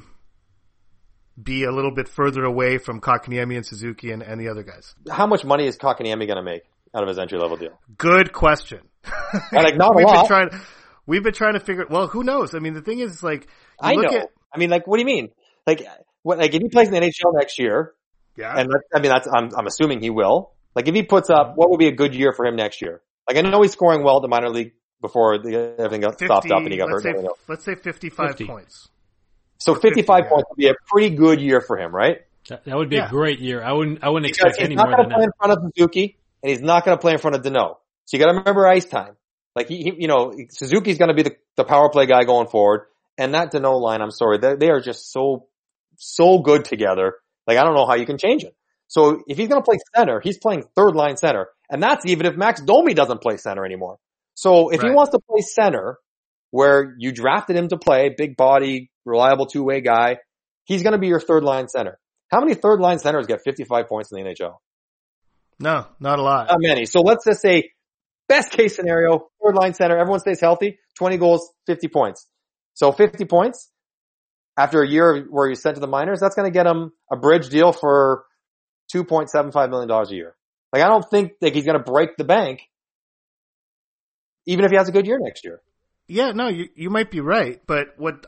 be a little bit further away from Kotkaniemi and Suzuki and the other guys. How much money is Kotkaniemi going to make out of his entry level deal? Good question. Like not a lot. We've been trying to figure. Well, who knows? I mean, the thing is, like, I know. I mean, like, what do you mean? Like if he plays in the NHL next year, and I'm assuming he will. Like, if he puts up, what would be a good year for him next year? Like, I know he's scoring well at the minor league before everything got stopped up and he got hurt. Let's say 55 points. So 55 points would be a pretty good year for him, right? That would be a great year. I wouldn't expect any more than that. He's not going to play in front of Suzuki, and he's not going to play in front of Danault. So you got to remember ice time. Like Suzuki's going to be the power play guy going forward, and that Danault line, I'm sorry, they are just so good together. Like, I don't know how you can change it. So if he's going to play center, he's playing third line center, and that's even if Max Domi doesn't play center anymore. So if he wants to play center, where you drafted him to play, big body, reliable two-way guy, he's going to be your third line center. How many third line centers get 55 points in the NHL? No, not a lot. Not many. So let's just say, best case scenario, third line center, everyone stays healthy, 20 goals, 50 points. So 50 points after a year where he's sent to the minors, that's going to get him a bridge deal for $2.75 million a year. Like, I don't think that he's going to break the bank, even if he has a good year next year. Yeah, no, you might be right. But what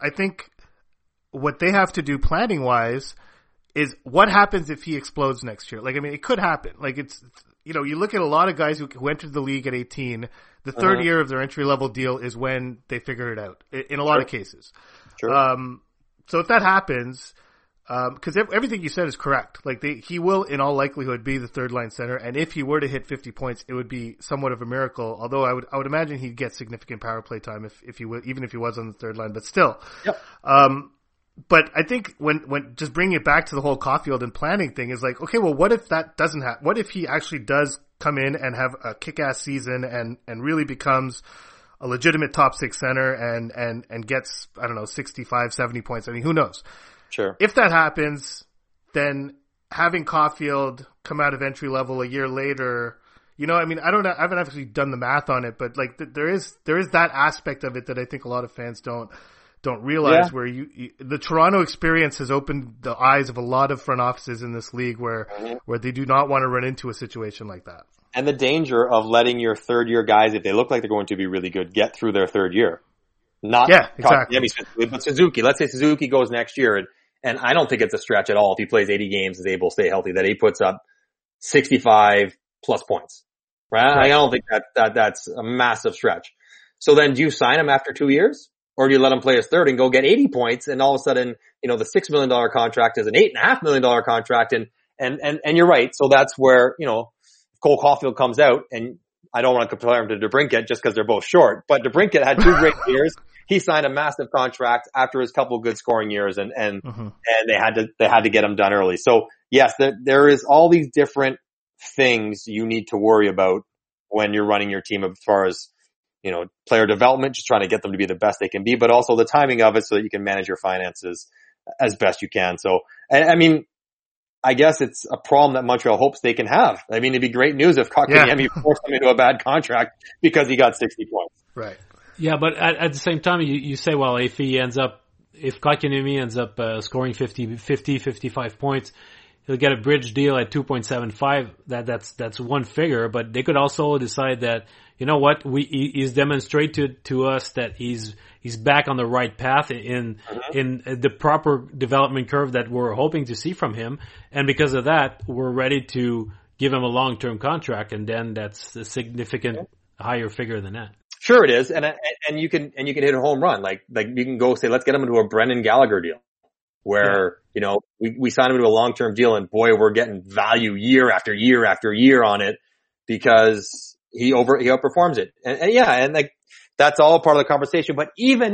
they have to do planning wise is what happens if he explodes next year. Like, I mean, it could happen. Like, it's, you look at a lot of guys who entered the league at 18, the third year of their entry level deal is when they figure it out in a lot of cases. Sure. So if that happens, cause everything you said is correct. Like he will in all likelihood be the third line center. And if he were to hit 50 points, it would be somewhat of a miracle. Although I would imagine he'd get significant power play time if he would, even if he was on the third line, but still. Yep. But I think when just bringing it back to the whole Caulfield and planning thing is like, okay, well, what if that doesn't happen? What if he actually does come in and have a kick-ass season and really becomes a legitimate top six center and gets, I don't know, 65, 70 points? I mean, who knows? Sure. If that happens, then having Caulfield come out of entry level a year later, I mean, I haven't actually done the math on it, but like there is that aspect of it that I think a lot of fans don't realize, where the Toronto experience has opened the eyes of a lot of front offices in this league where they do not want to run into a situation like that. And the danger of letting your third year guys, if they look like they're going to be really good, get through their third year. Exactly. But Suzuki, let's say Suzuki goes next year and I don't think it's a stretch at all if he plays 80 games, is able to stay healthy, that he puts up 65 plus points. Right? I don't think that's a massive stretch. So then do you sign him after 2 years? Or do you let him play his third and go get 80 points and all of a sudden, the $6 million contract is an $8.5 million contract and you're right. So that's where, Cole Caulfield comes out, and I don't want to compare him to DeBrincat just because they're both short, but DeBrincat had 2 great years. He signed a massive contract after his couple of good scoring years and they had to get him done early. So yes, there is all these different things you need to worry about when you're running your team as far as, player development, just trying to get them to be the best they can be, but also the timing of it so that you can manage your finances as best you can. So, I mean, I guess it's a problem that Montreal hopes they can have. I mean, it'd be great news if Kotkaniemi forced him into a bad contract because he got 60 points. Right. Yeah, but at the same time, you say, well, if Kotkaniemi ends up scoring 50, 55 points, he'll get a bridge deal at 2.75. That's one figure, but they could also decide that, you know what, he's demonstrated to us that he's back on the right path in the proper development curve that we're hoping to see from him. And because of that, we're ready to give him a long-term contract. And then that's a significant higher figure than that. Sure it is. And you can hit a home run. Like you can go say, let's get him into a Brendan Gallagher deal where, we sign him into a long-term deal and boy, we're getting value year after year after year on it because he outperforms it. And like, that's all part of the conversation. But even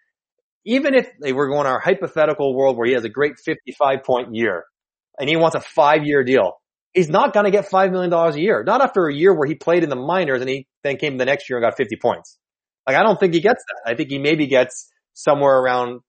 if they were going our hypothetical world where he has a great 55 point year and he wants a 5-year deal, he's not going to get $5 million a year. Not after a year where he played in the minors and he then came the next year and got 50 points. Like, I don't think he gets that. I think he maybe gets somewhere around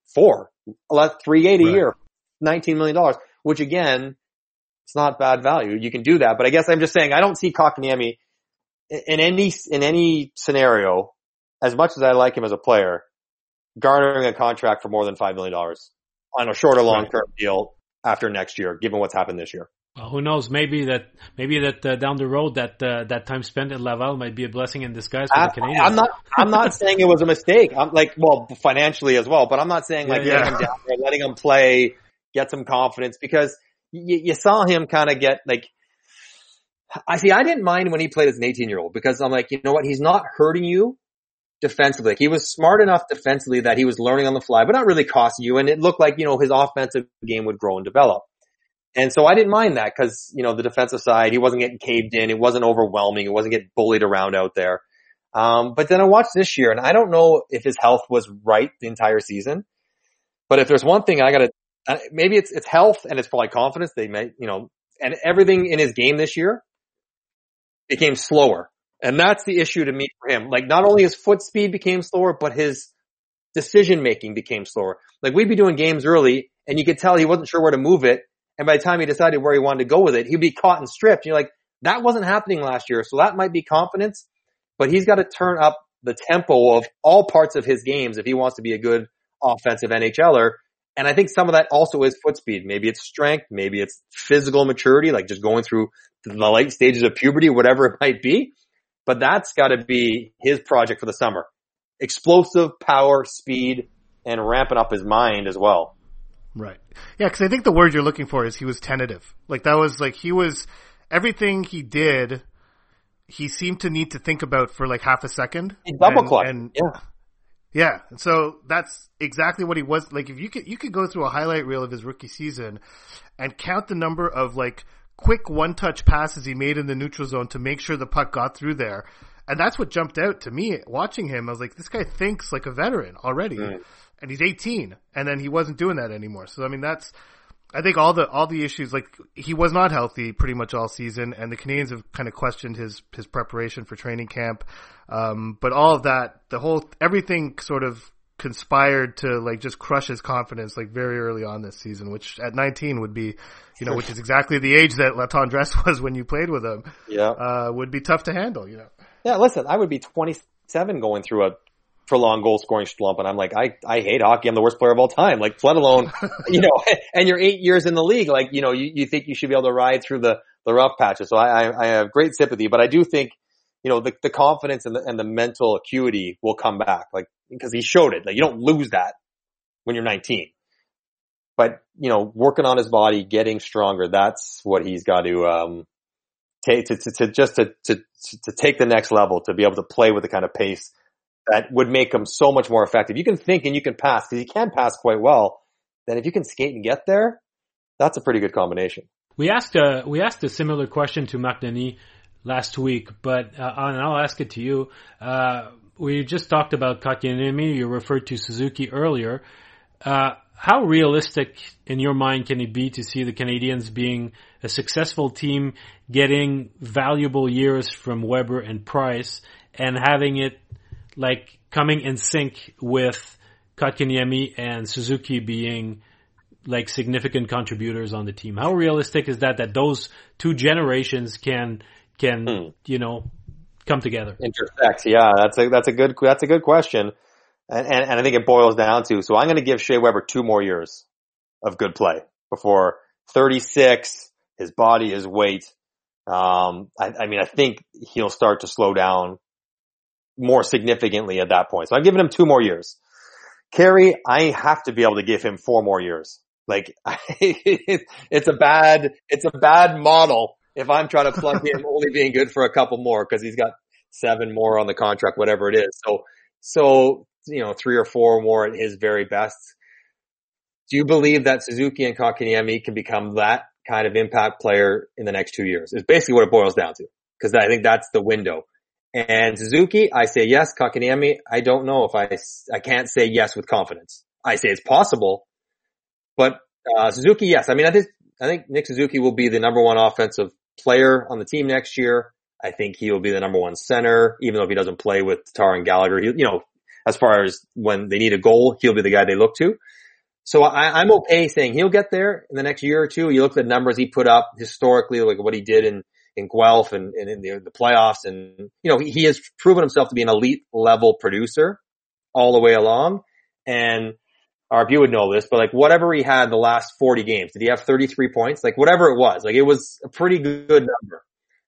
$3.8 a year, $19 million, which again, it's not bad value. You can do that. But I guess I'm just saying I don't see Kotkaniemi in any scenario, as much as I like him as a player, garnering a contract for more than $5 million on a shorter long-term deal after next year, given what's happened this year. Well, who knows? Maybe that down the road that time spent at Laval might be a blessing in disguise for the Canadiens. I'm not saying it was a mistake. I'm like, well, financially as well, but I'm not saying letting him down there, letting him play, get some confidence, because you saw him kind of get like, I didn't mind when he played as an 18-year-old, because I'm like, you know what? He's not hurting you defensively. Like, he was smart enough defensively that he was learning on the fly, but not really costing you. And it looked like, his offensive game would grow and develop. And so I didn't mind that, because, the defensive side, he wasn't getting caved in. It wasn't overwhelming. It wasn't getting bullied around out there. But then I watched this year, and I don't know if his health was right the entire season, but if there's one thing maybe it's health, and it's probably confidence. They may, and everything in his game this year became slower. And that's the issue to me for him. Like, not only his foot speed became slower, but his decision making became slower. Like, we'd be doing games early, and you could tell he wasn't sure where to move it. And by the time he decided where he wanted to go with it, he'd be caught and stripped. You're like, that wasn't happening last year. So that might be confidence, but he's got to turn up the tempo of all parts of his games if he wants to be a good offensive NHLer. And I think some of that also is foot speed. Maybe it's strength. Maybe it's physical maturity, like just going through the late stages of puberty, whatever it might be. But that's got to be his project for the summer. Explosive power, speed, and ramping up his mind as well. Right. Yeah, because I think the word you're looking for is he was tentative. Like, that was like, everything he did, he seemed to need to think about for like half a second. He double-clucked. Yeah. So that's exactly what he was. Like, if you could go through a highlight reel of his rookie season and count the number of like quick one-touch passes he made in the neutral zone to make sure the puck got through there. And that's what jumped out to me watching him. I was like, this guy thinks like a veteran already. Mm. And he's 18, and then he wasn't doing that anymore. So, I mean, I think all the issues, like, he was not healthy pretty much all season, and the Canadiens have kind of questioned his preparation for training camp. But all of that, everything sort of conspired to, like, just crush his confidence, like, very early on this season, which at 19 would be, which is exactly the age that La Tendresse was when you played with him. Yeah. Would be tough to handle, Yeah, listen, I would be 27 going through a prolonged goal scoring slump, and I'm like, I hate hockey. I'm the worst player of all time. Like, let alone, and you're 8 years in the league. Like, you think you should be able to ride through the rough patches. So I have great sympathy, but I do think, the confidence and the mental acuity will come back. Like, because he showed it. Like, you don't lose that when you're 19. But, working on his body, getting stronger, that's what he's got to, take to take the next level, to be able to play with the kind of pace that would make him so much more effective. You can think and you can pass, because he can pass quite well. Then if you can skate and get there, that's a pretty good combination. We asked a similar question to Marc Denis last week, but and I'll ask it to you. We just talked about Kotkaniemi. You referred to Suzuki earlier. How realistic in your mind can it be to see the Canadiens being a successful team, getting valuable years from Weber and Price, and having it like coming in sync with Kotkaniemi and Suzuki being like significant contributors on the team? How realistic is that those two generations can come together? Intersect. Yeah, that's a good question. And I think it boils down to, so I'm going to give Shea Weber 2 more years of good play before 36, his body, his weight. I think he'll start to slow down more significantly at that point. So I'm giving him 2 more years. Carey, I have to be able to give him 4 more years. Like, it's a bad model if I'm trying to plug him only being good for a couple more, because he's got 7 more on the contract, whatever it is. So 3 or 4 more at his very best. Do you believe that Suzuki and Kotkaniemi can become that kind of impact player in the next 2 years? Is basically what it boils down to, because I think that's the window. And Suzuki, I say yes. Kotkaniemi, I don't know if I can't say yes with confidence. I say it's possible, but Suzuki, yes. I mean, I think Nick Suzuki will be the number 1 offensive player on the team next year. I think he will be the number 1 center, even though if he doesn't play with Tatar and Gallagher. as far as when they need a goal, he'll be the guy they look to. So I'm okay saying he'll get there in the next year or two. You look at the numbers he put up historically, like what he did in Guelph and in the playoffs. And, he has proven himself to be an elite level producer all the way along. And Arp, you would know this, but like whatever he had the last 40 games, did he have 33 points? Like whatever it was, like it was a pretty good number.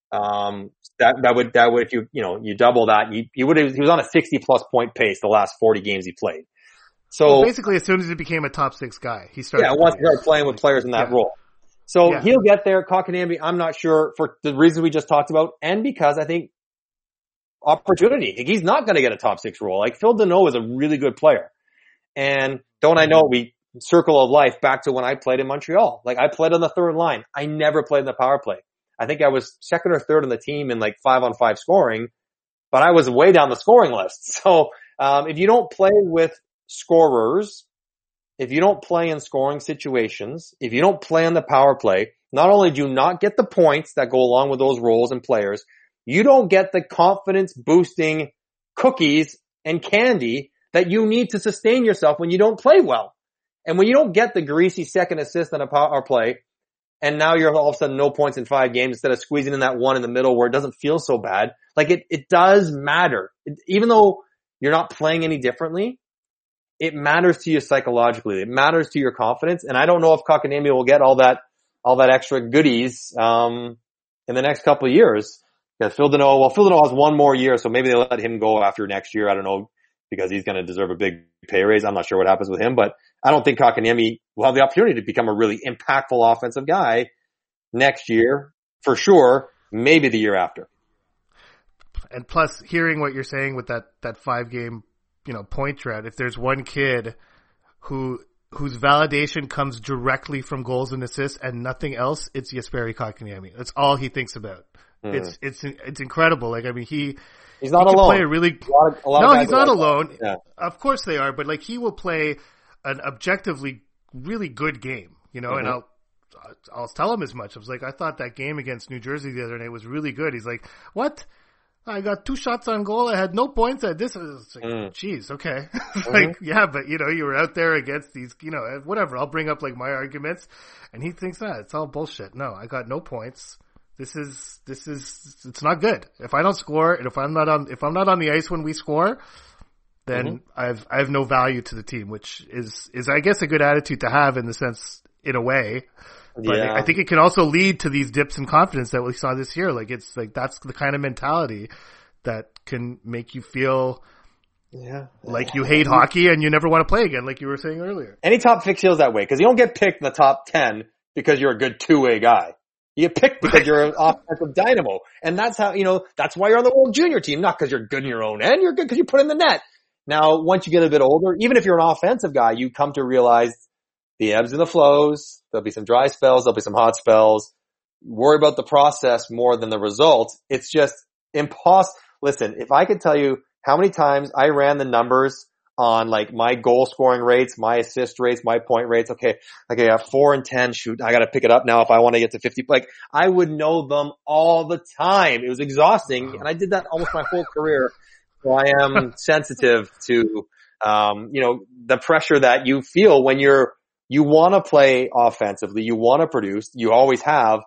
That would, if you double that, he was on a 60 plus point pace the last 40 games he played. So basically as soon as he became a top 6 guy, he started. Yeah, once he started playing with players in that role. So he'll get there. Kotkaniemi, I'm not sure for the reasons we just talked about, and because I think opportunity. He's not going to get a top 6 role. Like Phil Deneau is a really good player. And don't I know circle of life back to when I played in Montreal. Like I played on the third line. I never played in the power play. I think I was second or third on the team in like 5-on-5 scoring, but I was way down the scoring list. So, if you don't play with scorers, if you don't play in scoring situations, if you don't play on the power play, not only do you not get the points that go along with those roles and players, you don't get the confidence boosting cookies and candy that you need to sustain yourself when you don't play well. And when you don't get the greasy second assist on a power play, and now you're all of a sudden no points in 5 games instead of squeezing in that one in the middle where it doesn't feel so bad. Like it does matter. Even though you're not playing any differently, it matters to you psychologically. It matters to your confidence. And I don't know if Kotkaniemi will get all that extra goodies, in the next couple of years. Because Phil Deneau has one more year, so maybe they let him go after next year. I don't know, because he's going to deserve a big pay raise. I'm not sure what happens with him, but I don't think Kotkaniemi will have the opportunity to become a really impactful offensive guy next year, for sure, maybe the year after. And plus, hearing what you're saying with that 5-game, point drought, if there's one kid whose validation comes directly from goals and assists and nothing else, it's Jesperi Kotkaniemi. That's all he thinks about. It's incredible. Like, I mean, he's not alone. Play a really, he's not alone. Yeah. Of course they are, but like he will play an objectively really good game, and I'll tell him as much. I was like, I thought that game against New Jersey the other night was really good. He's like, what? I got 2 shots on goal. I had no points at this. It's like, geez, okay. Like, yeah, but you were out there against these, whatever. I'll bring up like my arguments, and he thinks that it's all bullshit. No, I got no points. This is, it's not good. If I don't score, and if I'm not on the ice when we score, then I have no value to the team, which is I guess a good attitude to have in a way. But I think it can also lead to these dips in confidence that we saw this year. Like it's like, that's the kind of mentality that can make you feel like you hate hockey and you never want to play again, like you were saying earlier. Any top pick feels that way, because you don't get picked in the top 10 because you're a good 2-way guy. You get picked because you're an offensive dynamo. And that's how, that's why you're on the World Junior team, not because you're good in your own end. You're good because you put in the net. Now, once you get a bit older, even if you're an offensive guy, you come to realize the ebbs and the flows. There'll be some dry spells. There'll be some hot spells. Worry about the process more than the result. It's just impossible. Listen, if I could tell you how many times I ran the numbers on like my goal scoring rates, my assist rates, my point rates. Okay, I got 4 and 10. Shoot, I got to pick it up now if I want to get to 50. Like I would know them all the time. It was exhausting, and I did that almost my whole career. So I am sensitive to, the pressure that you feel when you want to play offensively, you want to produce, you always have,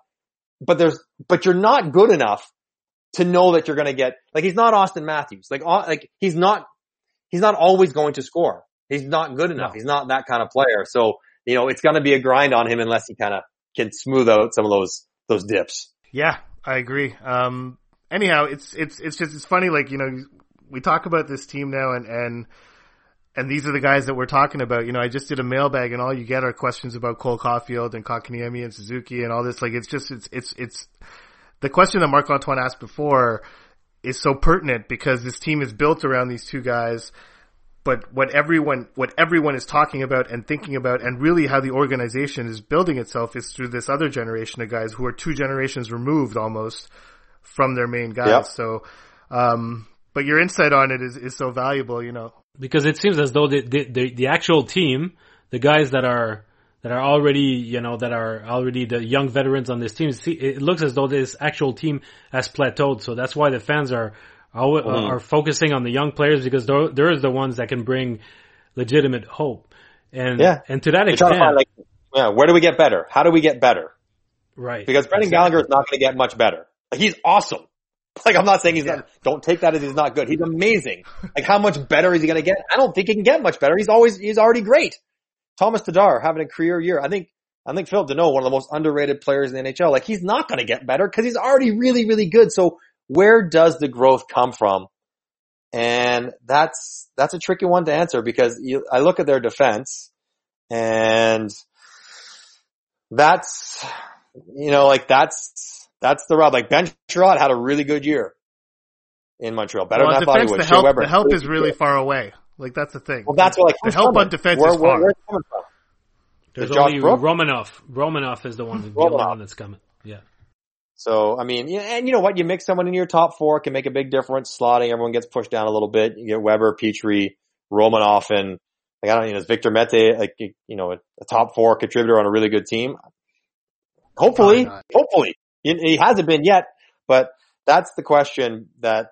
but you're not good enough to know that you're going to get, like he's not Austin Matthews. Like he's not always going to score. He's not good enough. No. He's not that kind of player. So, it's going to be a grind on him unless he kind of can smooth out some of those dips. Yeah, I agree. Anyhow, it's funny. Like, we talk about this team now and these are the guys that we're talking about. I just did a mailbag and all you get are questions about Cole Caulfield and Kotkaniemi and Suzuki and all this. Like, it's the question that Marc-Antoine asked before is so pertinent because this team is built around these 2 guys. But what everyone is talking about and thinking about and really how the organization is building itself is through this other generation of guys who are 2 generations removed almost from their main guys. Yep. So, but your insight on it is so valuable, Because it seems as though the actual team, the guys that are already, that are already the young veterans on this team, it looks as though this actual team has plateaued. So that's why the fans are are focusing on the young players because they're the ones that can bring legitimate hope. And to that extent, where do we get better? How do we get better? Right. Because Brendan Gallagher is not going to get much better. Like, he's awesome. Like, I'm not saying he's not, don't take that as he's not good. He's amazing. Like, how much better is he going to get? I don't think he can get much better. He's already great. Thomas Tatar having a career year. I think Philip Deneau, one of the most underrated players in the NHL. Like, he's not going to get better because he's already really, really good. So where does the growth come from? And that's a tricky one to answer because I look at their defense and that's the rub. Like, Ben Sherrod had a really good year in Montreal. Better than I thought he would. The help is really far away. Like, that's the thing. Well, that's what, like, the help on defense is far. Where's it coming from? There's only Romanov. Romanov is the one that's coming. Yeah. So, I mean, and you know what? You mix someone in your top four, it can make a big difference. Slotting, everyone gets pushed down a little bit. You get Weber, Petrie, Romanov, and like, I don't know, is Victor Mete, like, you know, a top four contributor on a really good team? Hopefully. He hasn't been yet, but that's the question that,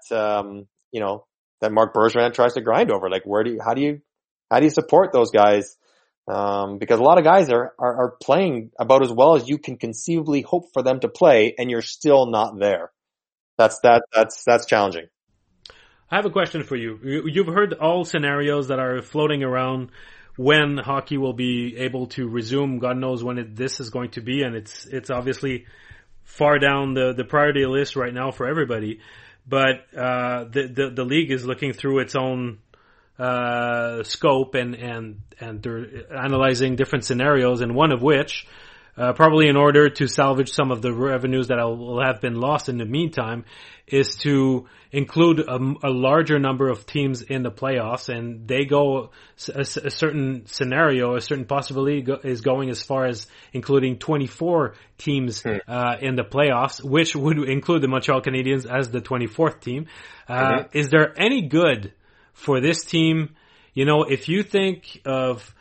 that Marc Bergevin tries to grind over. Like, how do you support those guys? Because a lot of guys are playing about as well as you can conceivably hope for them to play, and you're still not there. That's challenging. I have a question for you. You've heard all scenarios that are floating around when hockey will be able to resume. God knows when this is going to be, and it's obviously far down the priority list right now for everybody. But the league is looking through its own scope and they're analyzing different scenarios, and one of which, probably in order to salvage some of the revenues that will have been lost in the meantime, is to include a larger number of teams in the playoffs, and they go a certain scenario, a certain possibility is going as far as including 24 teams in the playoffs, which would include the Montreal Canadiens as the 24th team. Is there any good for this team? You know, if you think of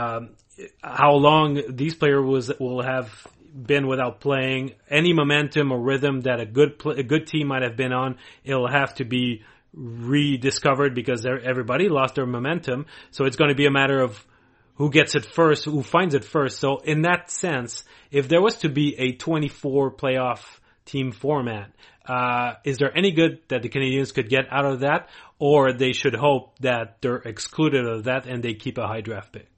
how long these players will have been without playing, any momentum or rhythm that a good team might have been on, it'll have to be rediscovered because everybody lost their momentum. So it's going to be a matter of who gets it first, who finds it first. So in that sense, if there was to be a 24 playoff team format, is there any good that the Canadiens could get out of that, or they should hope that they're excluded of that and they keep a high draft pick?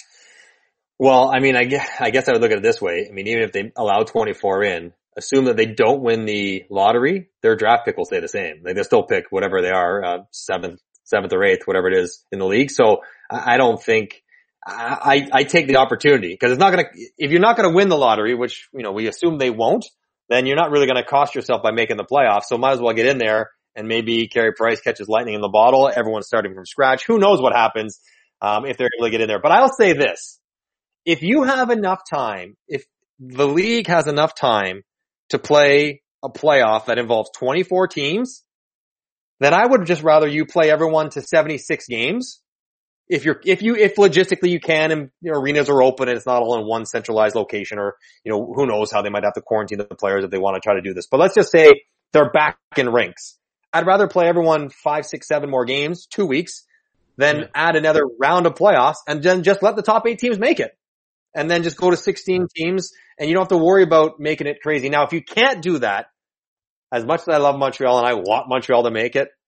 Well, I mean, I guess I would look at it this way. I mean, even if they allow 24 in, assume that they don't win the lottery, their draft pick will stay the same. Like, they'll still pick whatever they are, seventh or eighth, whatever it is in the league. So I don't think, I take the opportunity, because it's not gonna, if you're not gonna win the lottery, which, you know, we assume they won't, then you're not really gonna cost yourself by making the playoffs. So might as well get in there, and maybe Carey Price catches lightning in the bottle. Everyone's starting from scratch. Who knows what happens, if they're able to get in there. But I'll say this. If you have enough time, if the league has enough time to play a playoff that involves 24 teams, then I would just rather you play everyone to 76 games. If logistically you can, and, you know, arenas are open and it's not all in one centralized location, or, you know, who knows how they might have to quarantine the players if they want to try to do this. But let's just say they're back in rinks. I'd rather play everyone 5, 6, 7 more games, 2 weeks, than add another round of playoffs and then just let the top 8 teams make it. And then just go to 16 teams, and you don't have to worry about making it crazy. Now, if you can't do that, as much as I love Montreal and I want Montreal to make it,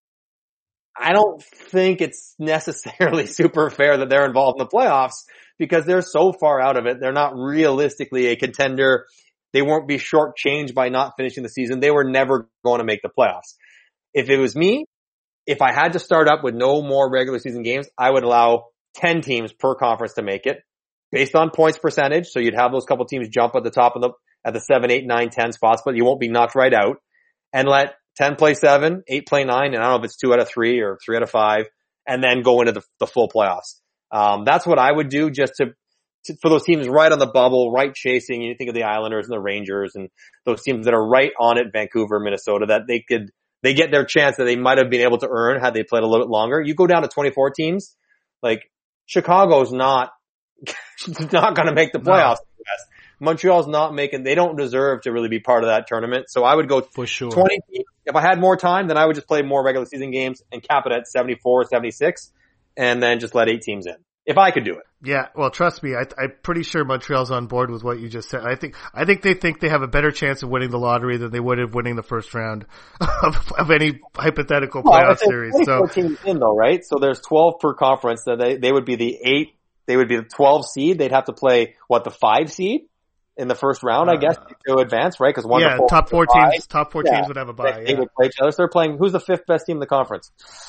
I don't think it's necessarily super fair that they're involved in the playoffs, because they're so far out of it. They're not realistically a contender. They won't be shortchanged by not finishing the season. They were never going to make the playoffs. If it was me, if I had to start up with no more regular season games, I would allow 10 teams per conference to make it, based on points percentage. So you'd have those couple teams jump at the top of at the 7, 8, 9, 10 spots, but you won't be knocked right out. And let 10 play 7, 8 play 9, and I don't know if it's 2 out of 3 or 3 out of 5, and then go into the full playoffs. That's what I would do, just for those teams right on the bubble, right chasing. You think of the Islanders and the Rangers and those teams that are right on it, Vancouver, Minnesota, that they get their chance that they might have been able to earn had they played a little bit longer. You go down to 24 teams, like Chicago's not going to make the playoffs. No. Montreal's not they don't deserve to really be part of that tournament. So I would go For sure. 20. If I had more time, then I would just play more regular season games and cap it at 74, 76, and then just let 8 teams in. If I could do it. Yeah, well, trust me, I'm pretty sure Montreal's on board with what you just said. I think they think they have a better chance of winning the lottery than they would of winning the first round of any hypothetical playoff series. So teams in though, right? So there's 12 per conference. So they would be the 8. They would be the 12 seed. They'd have to play the 5 seed in the first round, I guess, to advance, right? Because top four teams would have a bye. They would play each other. So they're playing. Who's the 5th best team in the conference?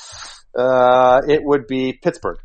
It would be Pittsburgh.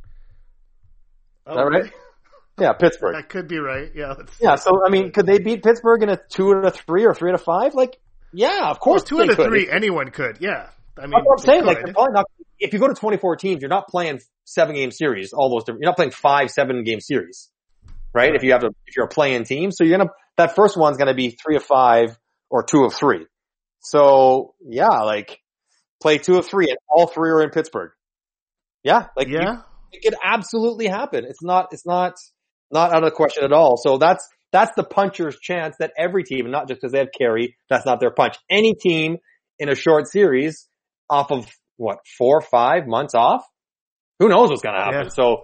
Is that right? Yeah, Pittsburgh. That could be right. Yeah. Yeah. So I mean, could they beat Pittsburgh in a 2 out of 3 or 3 out of 5? Like, yeah, of course. 2 out of 3, anyone could. Yeah. I mean, that's what I'm saying. Like, you're probably not. If you go to 24 teams, you're not playing 7-game series. You're not playing 5-7-game series, right? If you're a play-in team, so that first one's gonna be 3 of 5 or 2 of 3. So yeah, like play 2 of 3 and all 3 are in Pittsburgh. Yeah, it could absolutely happen. It's not out of the question at all. So that's the puncher's chance that every team, and not just because they have Carey, that's not their punch. Any team in a short series off of 4 or 5 months off, who knows what's going to happen. Yeah. So,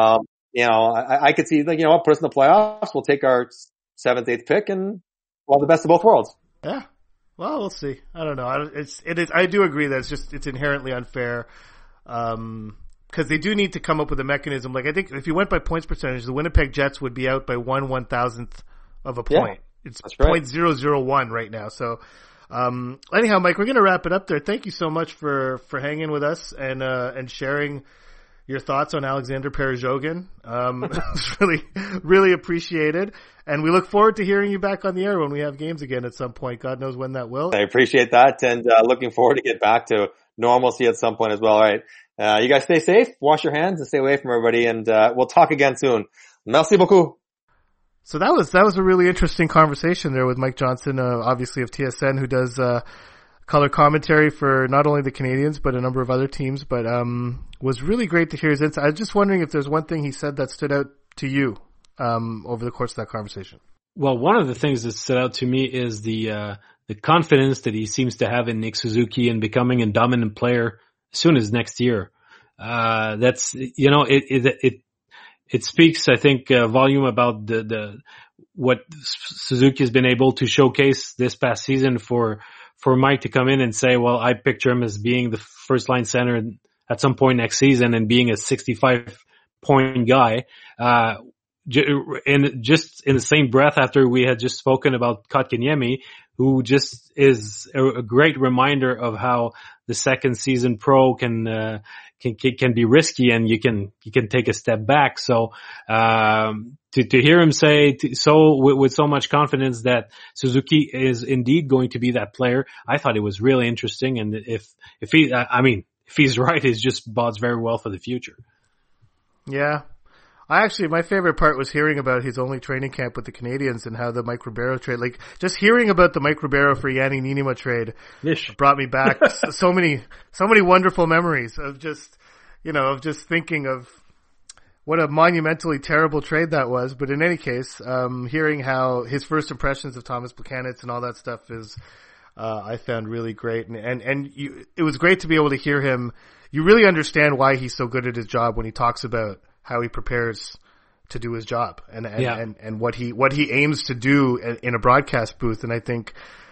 I could see, like, put us in the playoffs. We'll take our 7th, 8th pick and we'll have the best of both worlds. Yeah. Well, we'll see. I don't know. I do agree that it's inherently unfair. Because they do need to come up with a mechanism. Like, I think if you went by points percentage, the Winnipeg Jets would be out by 1/1000th of a point. Yeah, it's 0.001 right now. So, anyhow, Mike, we're going to wrap it up there. Thank you so much for hanging with us and sharing your thoughts on Alexander Perezhogin. It's really, really appreciated. And we look forward to hearing you back on the air when we have games again at some point. God knows when that will. I appreciate that. And, looking forward to get back to normalcy at some point as well. All right. You guys stay safe, wash your hands, and stay away from everybody, and we'll talk again soon. Merci beaucoup. So that was a really interesting conversation there with Mike Johnson, obviously of TSN, who does color commentary for not only the Canadiens but a number of other teams. But was really great to hear his insight. I was just wondering if there's one thing he said that stood out to you over the course of that conversation. Well, one of the things that stood out to me is the confidence that he seems to have in Nick Suzuki and becoming a dominant player as soon as next year. That's, it speaks, I think, volume about what Suzuki has been able to showcase this past season for Mike to come in and say, well, I picture him as being the first line center at some point next season and being a 65-point guy. And just in the same breath after we had just spoken about Kotkaniemi, who just is a great reminder of how the second season pro can be risky and you can take a step back. So, to hear him say with so much confidence that Suzuki is indeed going to be that player, I thought it was really interesting. And if he's right, it just bodes very well for the future. Yeah. My favorite part was hearing about his only training camp with the Canadiens and how the Mike Ribeiro trade, like just hearing about the Mike Ribeiro for Yanni Niinimaa trade brought me back so many wonderful memories of just thinking of what a monumentally terrible trade that was. But in any case, hearing how his first impressions of Thomas Plekanec and all that stuff is, I found really great. It was great to be able to hear him. You really understand why he's so good at his job when he talks about how he prepares to do his job and what he aims to do in a broadcast booth. And I think,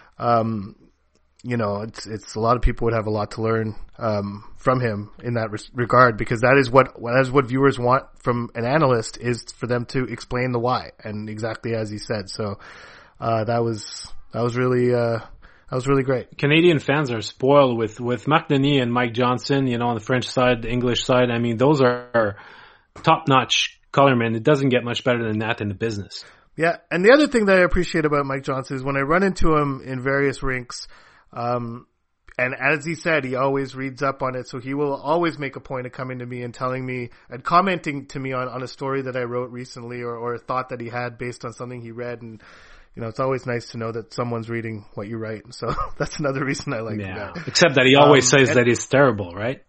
it's a lot of people would have a lot to learn, from him in that regard, because that is what viewers want from an analyst, is for them to explain the why, and exactly as he said. So, that was really great. Canadian fans are spoiled with Marc Denis and Mike Johnson, on the French side, the English side. I mean, those are top-notch colormen. It doesn't get much better than that in the business. Yeah, and the other thing that I appreciate about Mike Johnson is when I run into him in various rinks, and as he said, he always reads up on it, so he will always make a point of coming to me and telling me and commenting to me on a story that I wrote recently or a thought that he had based on something he read. And it's always nice to know that someone's reading what you write. So that's another reason I like the guy. Except that he always says that it's terrible, right?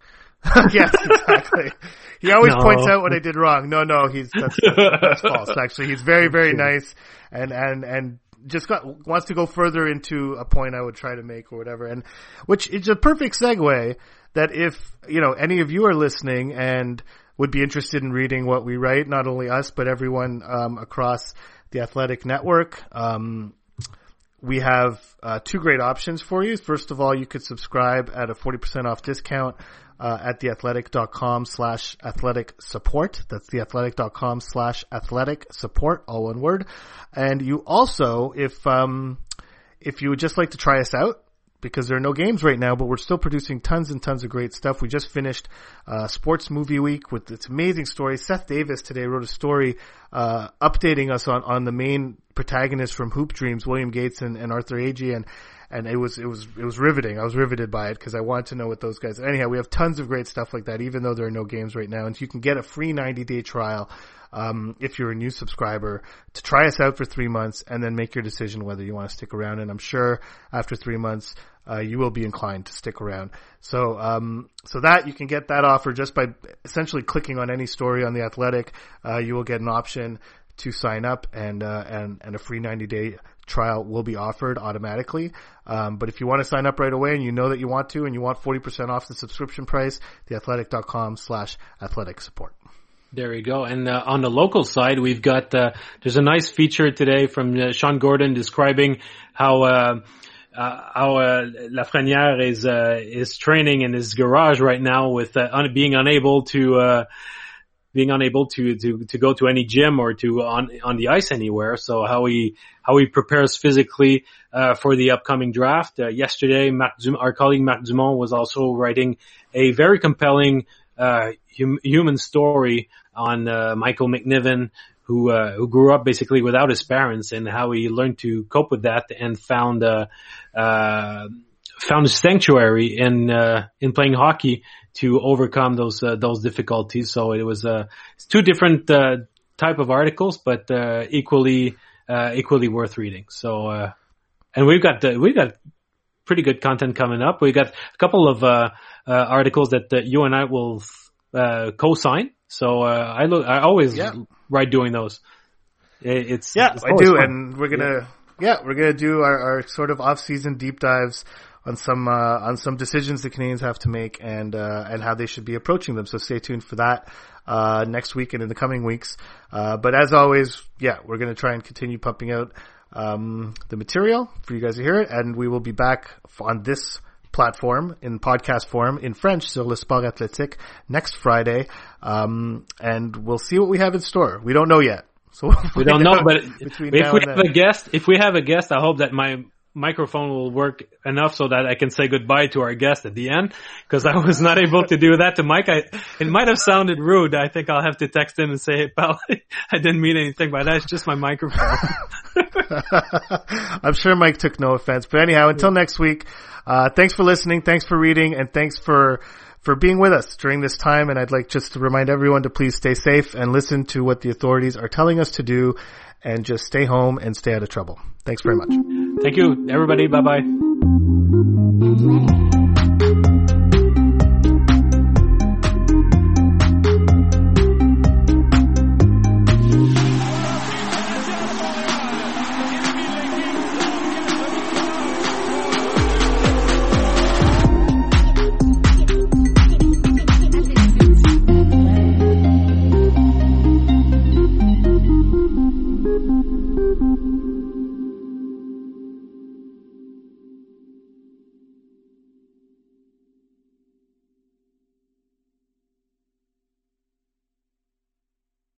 Yes, exactly. He always points out what I did wrong. No, that's false. Actually, he's very, very nice and just wants to go further into a point I would try to make or whatever. And which is a perfect segue that if, any of you are listening and would be interested in reading what we write, not only us, but everyone, across the Athletic Network, we have, 2 great options for you. First of all, you could subscribe at a 40% off discount, at theathletic.com/athletic support. That's theathletic.com/athletic support, all one word. And you also, if you would just like to try us out, because there are no games right now, but we're still producing tons and tons of great stuff. We just finished Sports Movie Week with its amazing story. Seth Davis today wrote a story updating us on the main protagonists from Hoop Dreams, William Gates and Arthur Agee, and it was riveting. I was riveted by it because I wanted to know what those guys. Anyhow, we have tons of great stuff like that, even though there are no games right now. And you can get a free 90-day trial if you're a new subscriber to try us out for 3 months and then make your decision whether you want to stick around. And I'm sure after 3 months, you will be inclined to stick around. So that you can get that offer just by essentially clicking on any story on The Athletic. You will get an option to sign up and a free 90-day trial will be offered automatically. But if you want to sign up right away and you know that you want to and you want 40% off the subscription price, theathletic.com/athletic support. There you go. And on the local side, we've got there's a nice feature today from Sean Gordon describing how Lafrenière is training in his garage right now with being unable to go to any gym or to on the ice anywhere. So how he prepares physically for the upcoming draft. Yesterday, our colleague Marc Dumont was also writing a very compelling human story on Michael McNiven, who grew up basically without his parents, and how he learned to cope with that and found a sanctuary in playing hockey to overcome those difficulties. So it was it's 2 different type of articles, but equally worth reading. So and we've got pretty good content coming up. We got a couple of articles that you and I will co-sign. So I always write doing those. I do, fun. And we're gonna do our sort of off-season deep dives on some decisions the Canadians have to make and how they should be approaching them. So stay tuned for that next week and in the coming weeks. But as always, we're gonna try and continue pumping out the material for you guys to hear it, and we will be back on this platform in podcast form in French sur le sport athlétique next Friday, and we'll see what we have in store. We don't know yet, so we don't know. But if we have a guest, I hope that my microphone will work enough so that I can say goodbye to our guest at the end, because I was not able to do that to Mike. It might have sounded rude. I think I'll have to text him and say, "Hey, pal, I didn't mean anything by that. It's just my microphone." I'm sure Mike took no offense. But anyhow, until next week, thanks for listening, thanks for reading, and thanks for being with us during this time. And I'd like just to remind everyone to please stay safe and listen to what the authorities are telling us to do, and just stay home and stay out of trouble. Thanks very much. Thank you, everybody. Bye-bye. Thank you.